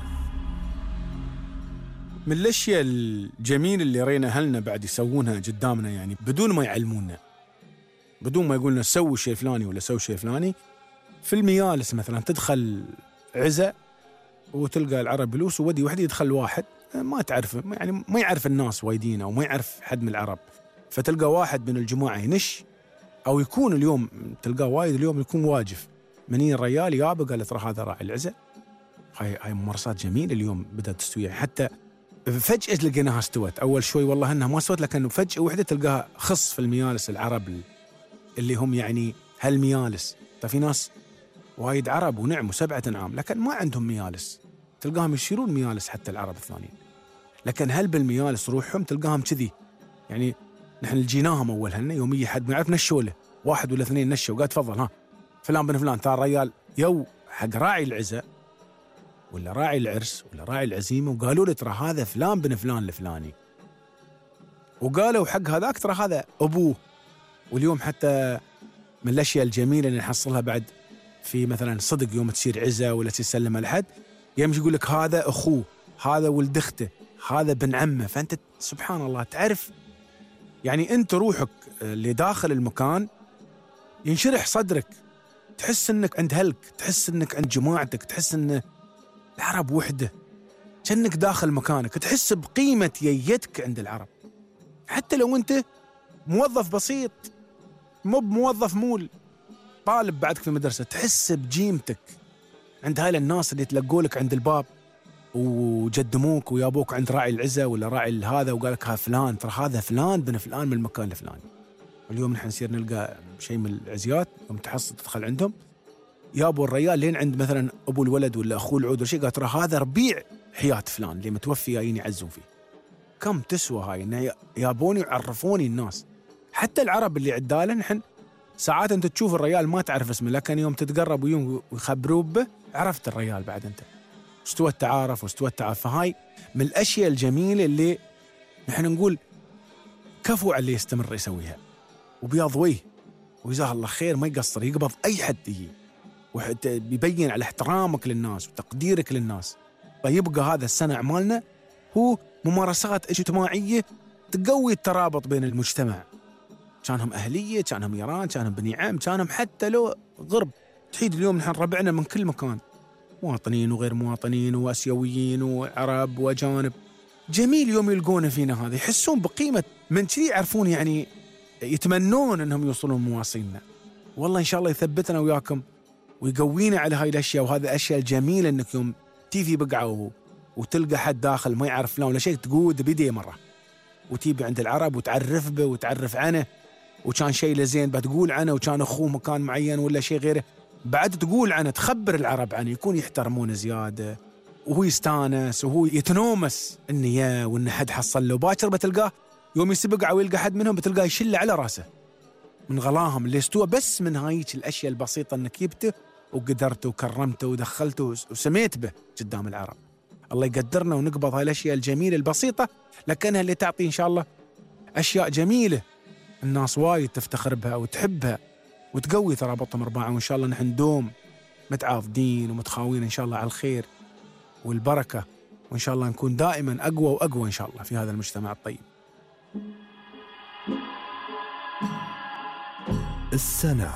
من الأشياء الجميلة اللي رينا أهلنا بعد يسوونها قدامنا، يعني بدون ما يعلمونا، بدون ما يقولنا سووا شيء فلاني ولا سووا شيء فلاني. في الميالس مثلا تدخل عزة وتلقى العرب يلوس ودي واحد يدخل واحد ما تعرفه، يعني ما يعرف الناس وايدين أو ما يعرف حد من العرب، فتلقى واحد من الجماعة ينش، أو يكون اليوم تلقى وايد اليوم يكون واجف منين الرجال يابا قال ترى هذا راعي العزة. هاي ممارسات جميلة اليوم بدأت تستوي، حتى فجأة لقيناها استوت. أول شوي والله أنها ما استوت، لكن فجأة وحدة تلقاها خص في الميالس العرب اللي هم يعني هالميالس. في ناس وايد عرب ونعم و7 أنعام لكن ما عندهم ميالس، تلقاهم يشيرون ميالس حتى العرب الثانيين، لكن هل بالميالس روحهم تلقاهم كذي. يعني نحن لجيناهم أول هلنا يوم يجي حد ما يعرف نشوله، 1 ولا 2 نشوا قال تفضل ها فلان بن فلان، ترى ريال يو حق راعي العزة ولا راعي العرس ولا راعي العزيمة، وقالوا له ترى هذا فلان بن فلان الفلاني، وقالوا حق هذاك ترى هذا أبوه. واليوم حتى من الأشياء الجميلة اللي نحصلها بعد في مثلا صدق يوم تصير عزة ولا تسلم على حد، يمشي يقول لك هذا أخوه، هذا ولد أخته، هذا بن عمه. فأنت سبحان الله تعرف يعني أنت روحك اللي داخل المكان ينشرح صدرك، تحس أنك عند هلك، تحس أنك عند جماعتك، تحس أن العرب وحدة، كأنك داخل مكانك، تحس بقيمة ييتك عند العرب. حتى لو أنت موظف بسيط، مو بموظف مول، طالب بعدك في المدرسة، تحس بجيمتك عند هاي الناس اللي تلقولك عند الباب وجدموك ويابوك عند راعي العزة ولا راعي هذا، وقالك ها فلان ترى هذا فلان بن فلان من المكان الفلاني. اليوم نحن نصير نلقى شيء من العزيات يوم تحصل تدخل عندهم يابو الريال لين عند مثلا أبو الولد ولا أخوه العود ولا شيء، قال ترى هذا ربيع حياة فلان اللي متوفي جايين يعزون فيه. كم تسوى هاي إنه يابوني وعرفوني الناس. حتى العرب اللي عداله نحن ساعات أنت تشوف الريال ما تعرف اسمه، لكن يوم تتقرب ويوم ويخبروه به عرفت الريال بعد أنت استوى التعارف واستوى التعارف. فهاي من الأشياء الجميلة اللي نحن نقول كفو على اللي يستمر يسويها، وبياض وجه وجزاه الله خير، ما يقصر، يقبض أي حد يجي ويبين على احترامك للناس وتقديرك للناس. فيبقى هذا السنة أعمالنا هو ممارسات اجتماعية تقوي الترابط بين المجتمع، كانهم أهلية، كانهم إيران، كانهم بني عم، كانهم حتى لو غرب. تحيد اليوم نحن ربعنا من كل مكان، مواطنين وغير مواطنين وآسيويين وعرب وأجانب. جميل يوم يلقون فينا هذا، يحسون بقيمة من شيء، يعرفون يعني يتمنون أنهم يوصلون مواصلنا. والله إن شاء الله يثبتنا وياكم ويقوينا على هاي الأشياء. وهذا الأشياء الجميلة أنك يوم تيجي بقعة وتلقى حد داخل ما يعرف فلان ولا شيء، تقود بيديه مرة وتيجي عند العرب وتعرف به وتعرف عنه، وكان شيء لزين بتقول عنه، وكان أخوه مكان معين ولا شيء غيره بعد تقول عنه، تخبر العرب عنه، يكون يحترمونه زيادة وهو يستانس وهو يتنومس النية وإن حد حصل له. باكر بتلقاه يوم يسبق أو يلقى حد منهم بتلقاه يشل على راسه من غلاهم اللي استوى بس من هايك الأشياء البسيطة، إنك جبته وقدرته وكرمته ودخلته وسميت به قدام العرب. الله يقدرنا ونقبض هاي الأشياء الجميلة البسيطة، لكنها اللي تعطي إن شاء الله أشياء جميلة الناس وايد تفتخر بها وتحبها وتقوي ترابطهم أربعة. وإن شاء الله نحن ندوم متعاضدين ومتخاوين إن شاء الله على الخير والبركة، وإن شاء الله نكون دائما أقوى وأقوى إن شاء الله في هذا المجتمع الطيب. السنة.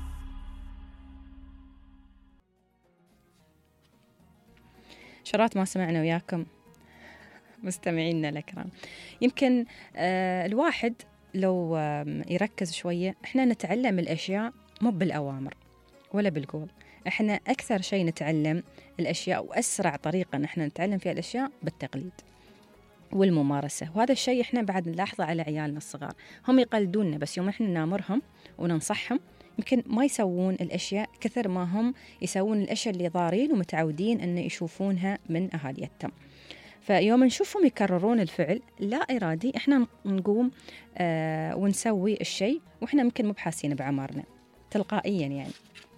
شرات ما سمعنا وياكم مستمعينا الأكرام. يمكن الواحد لو يركز شوية، إحنا نتعلم الأشياء مو بالأوامر ولا بالقول، إحنا أكثر شيء نتعلم الأشياء وأسرع طريقة نحن نتعلم فيها الأشياء بالتقليد والممارسة. وهذا الشيء إحنا بعد نلاحظه على عيالنا الصغار، هم يقلدوننا بس يوم إحنا نامرهم وننصحهم يمكن ما يسوون الأشياء كثر ما هم يسوون الأشياء اللي ضارين ومتعودين أن يشوفونها من أهاليتهم. فيوم نشوفهم يكررون الفعل لا إرادي إحنا نقوم ونسوي الشيء وإحنا يمكن مو بحاسين بعمرنا تلقائيا يعني.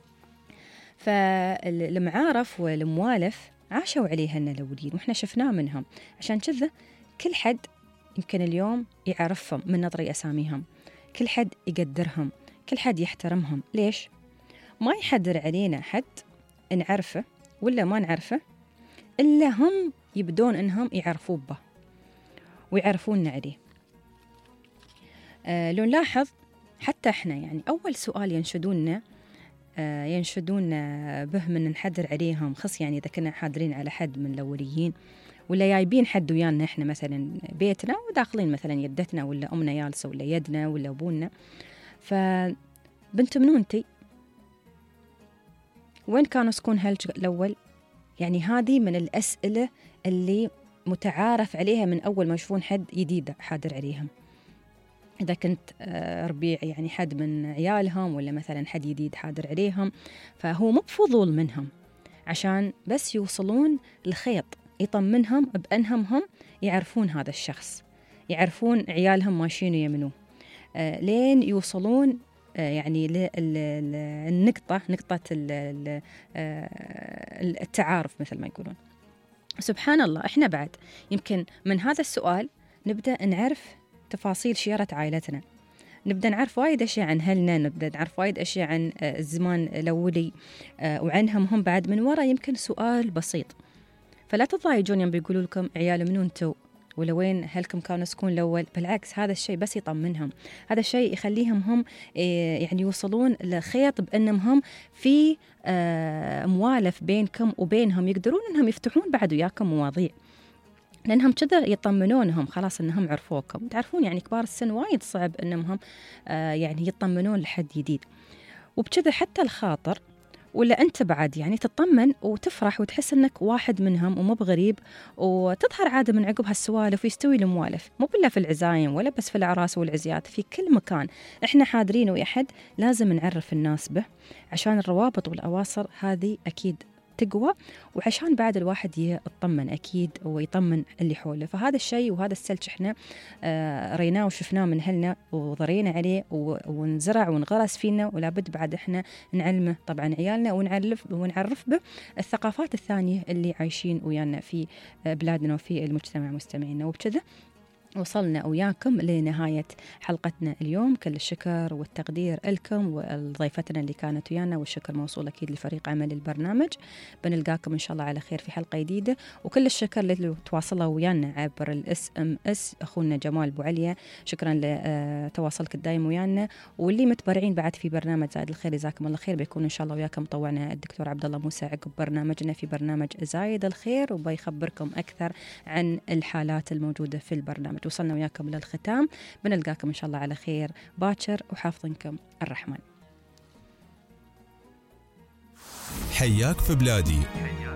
فالمعارف والموالف عاشوا عليهن الأولين وإحنا شفناه منهم، عشان كذا كل حد يمكن اليوم يعرفهم من نظري أساميهم، كل حد يقدرهم، كل حد يحترمهم. ليش؟ ما يحدر علينا حد نعرفه ولا ما نعرفه إلا هم يبدون إنهم يعرفوا به ويعرفوننا عليه. لو نلاحظ حتى إحنا يعني أول سؤال ينشدوننا به من نحدر عليهم، خص يعني إذا كنا حادرين على حد من الأوليين ولا جايبين حد ويانا إحنا مثلا بيتنا وداخلين مثلا يدتنا ولا أمنا جالسة ولا يدنا ولا أبونا، فبنت منو أنتي؟ وين كانوا سكون الأول؟ يعني هذه من الأسئلة اللي متعارف عليها من أول ما يشوفون حد جديد حادر عليهم. إذا كنت ربيع يعني حد من عيالهم ولا مثلا حد جديد حادر عليهم، فهو مو بفضول منهم، عشان بس يوصلون الخيط يطمنهم بأنهم هم يعرفون هذا الشخص، يعرفون عيالهم ماشيين يمنوه، لين يوصلون يعني نقطة التعارف مثل ما يقولون. سبحان الله إحنا بعد يمكن من هذا السؤال نبدأ نعرف تفاصيل شيرة عائلتنا، نبدأ نعرف وايد أشياء عن أهلنا، نبدأ نعرف وايد أشياء عن الزمان الأولي وعنهم هم بعد من وراء يمكن سؤال بسيط. فلا تضايجون يوم بيقولوا لكم عيال منو انتو ولا وين أهلكم كانوا سكون الأول، بالعكس هذا الشيء بس يطمنهم، هذا الشيء يخليهم هم يعني يوصلون لخيط بأنهم هم في موالف بينكم وبينهم، يقدرون أنهم يفتحون بعد وياكم مواضيع، لأنهم كذا يطمنونهم خلاص أنهم عرفوكم. تعرفون يعني كبار السن وايد صعب أنهم يعني يطمنون لحد جديد، وبكذا حتى الخاطر ولا أنت بعد يعني تطمن وتفرح وتحس أنك واحد منهم ومو بغريب، وتظهر عادة من عقب هالسوالف ويستوي الموالف، مو بالله في العزايم ولا بس في الأعراس والعزيات، في كل مكان إحنا حاضرين ويا أحد لازم نعرف الناس به، عشان الروابط والأواصر هذه أكيد تقوى، وعشان بعد الواحد يطمن أكيد ويطمن اللي حوله. فهذا الشيء وهذا السلج إحنا ريناه وشفناه من أهلنا وضرينا عليه ونزرع ونغرس فينا، ولا بد بعد إحنا نعلمه طبعا عيالنا ونعرف به الثقافات الثانية اللي عايشين ويانا في بلادنا وفي المجتمع مستمعينا. وبكذا وصلنا وياكم لنهاية حلقتنا اليوم. كل الشكر والتقدير لكم وضيفتنا اللي كانت ويانا، والشكر موصول أكيد لفريق عمل البرنامج. بنلقاكم إن شاء الله على خير في حلقة جديدة، وكل الشكر اللي تواصلوا ويانا عبر SMS أخونا جمال بوعليا، شكرا لتواصلك الدائم ويانا، واللي متبرعين بعد في برنامج زايد الخير جزاكم الله خير. بيكون إن شاء الله وياكم طوعنا الدكتور عبد الله موسى عقب برنامجنا في برنامج زايد الخير، وبيخبركم أكثر عن الحالات الموجودة في البرنامج. وصلنا وياكم للختام، بنلقاكم إن شاء الله على خير باكر، وحافظنكم الرحمن. حياك في بلادي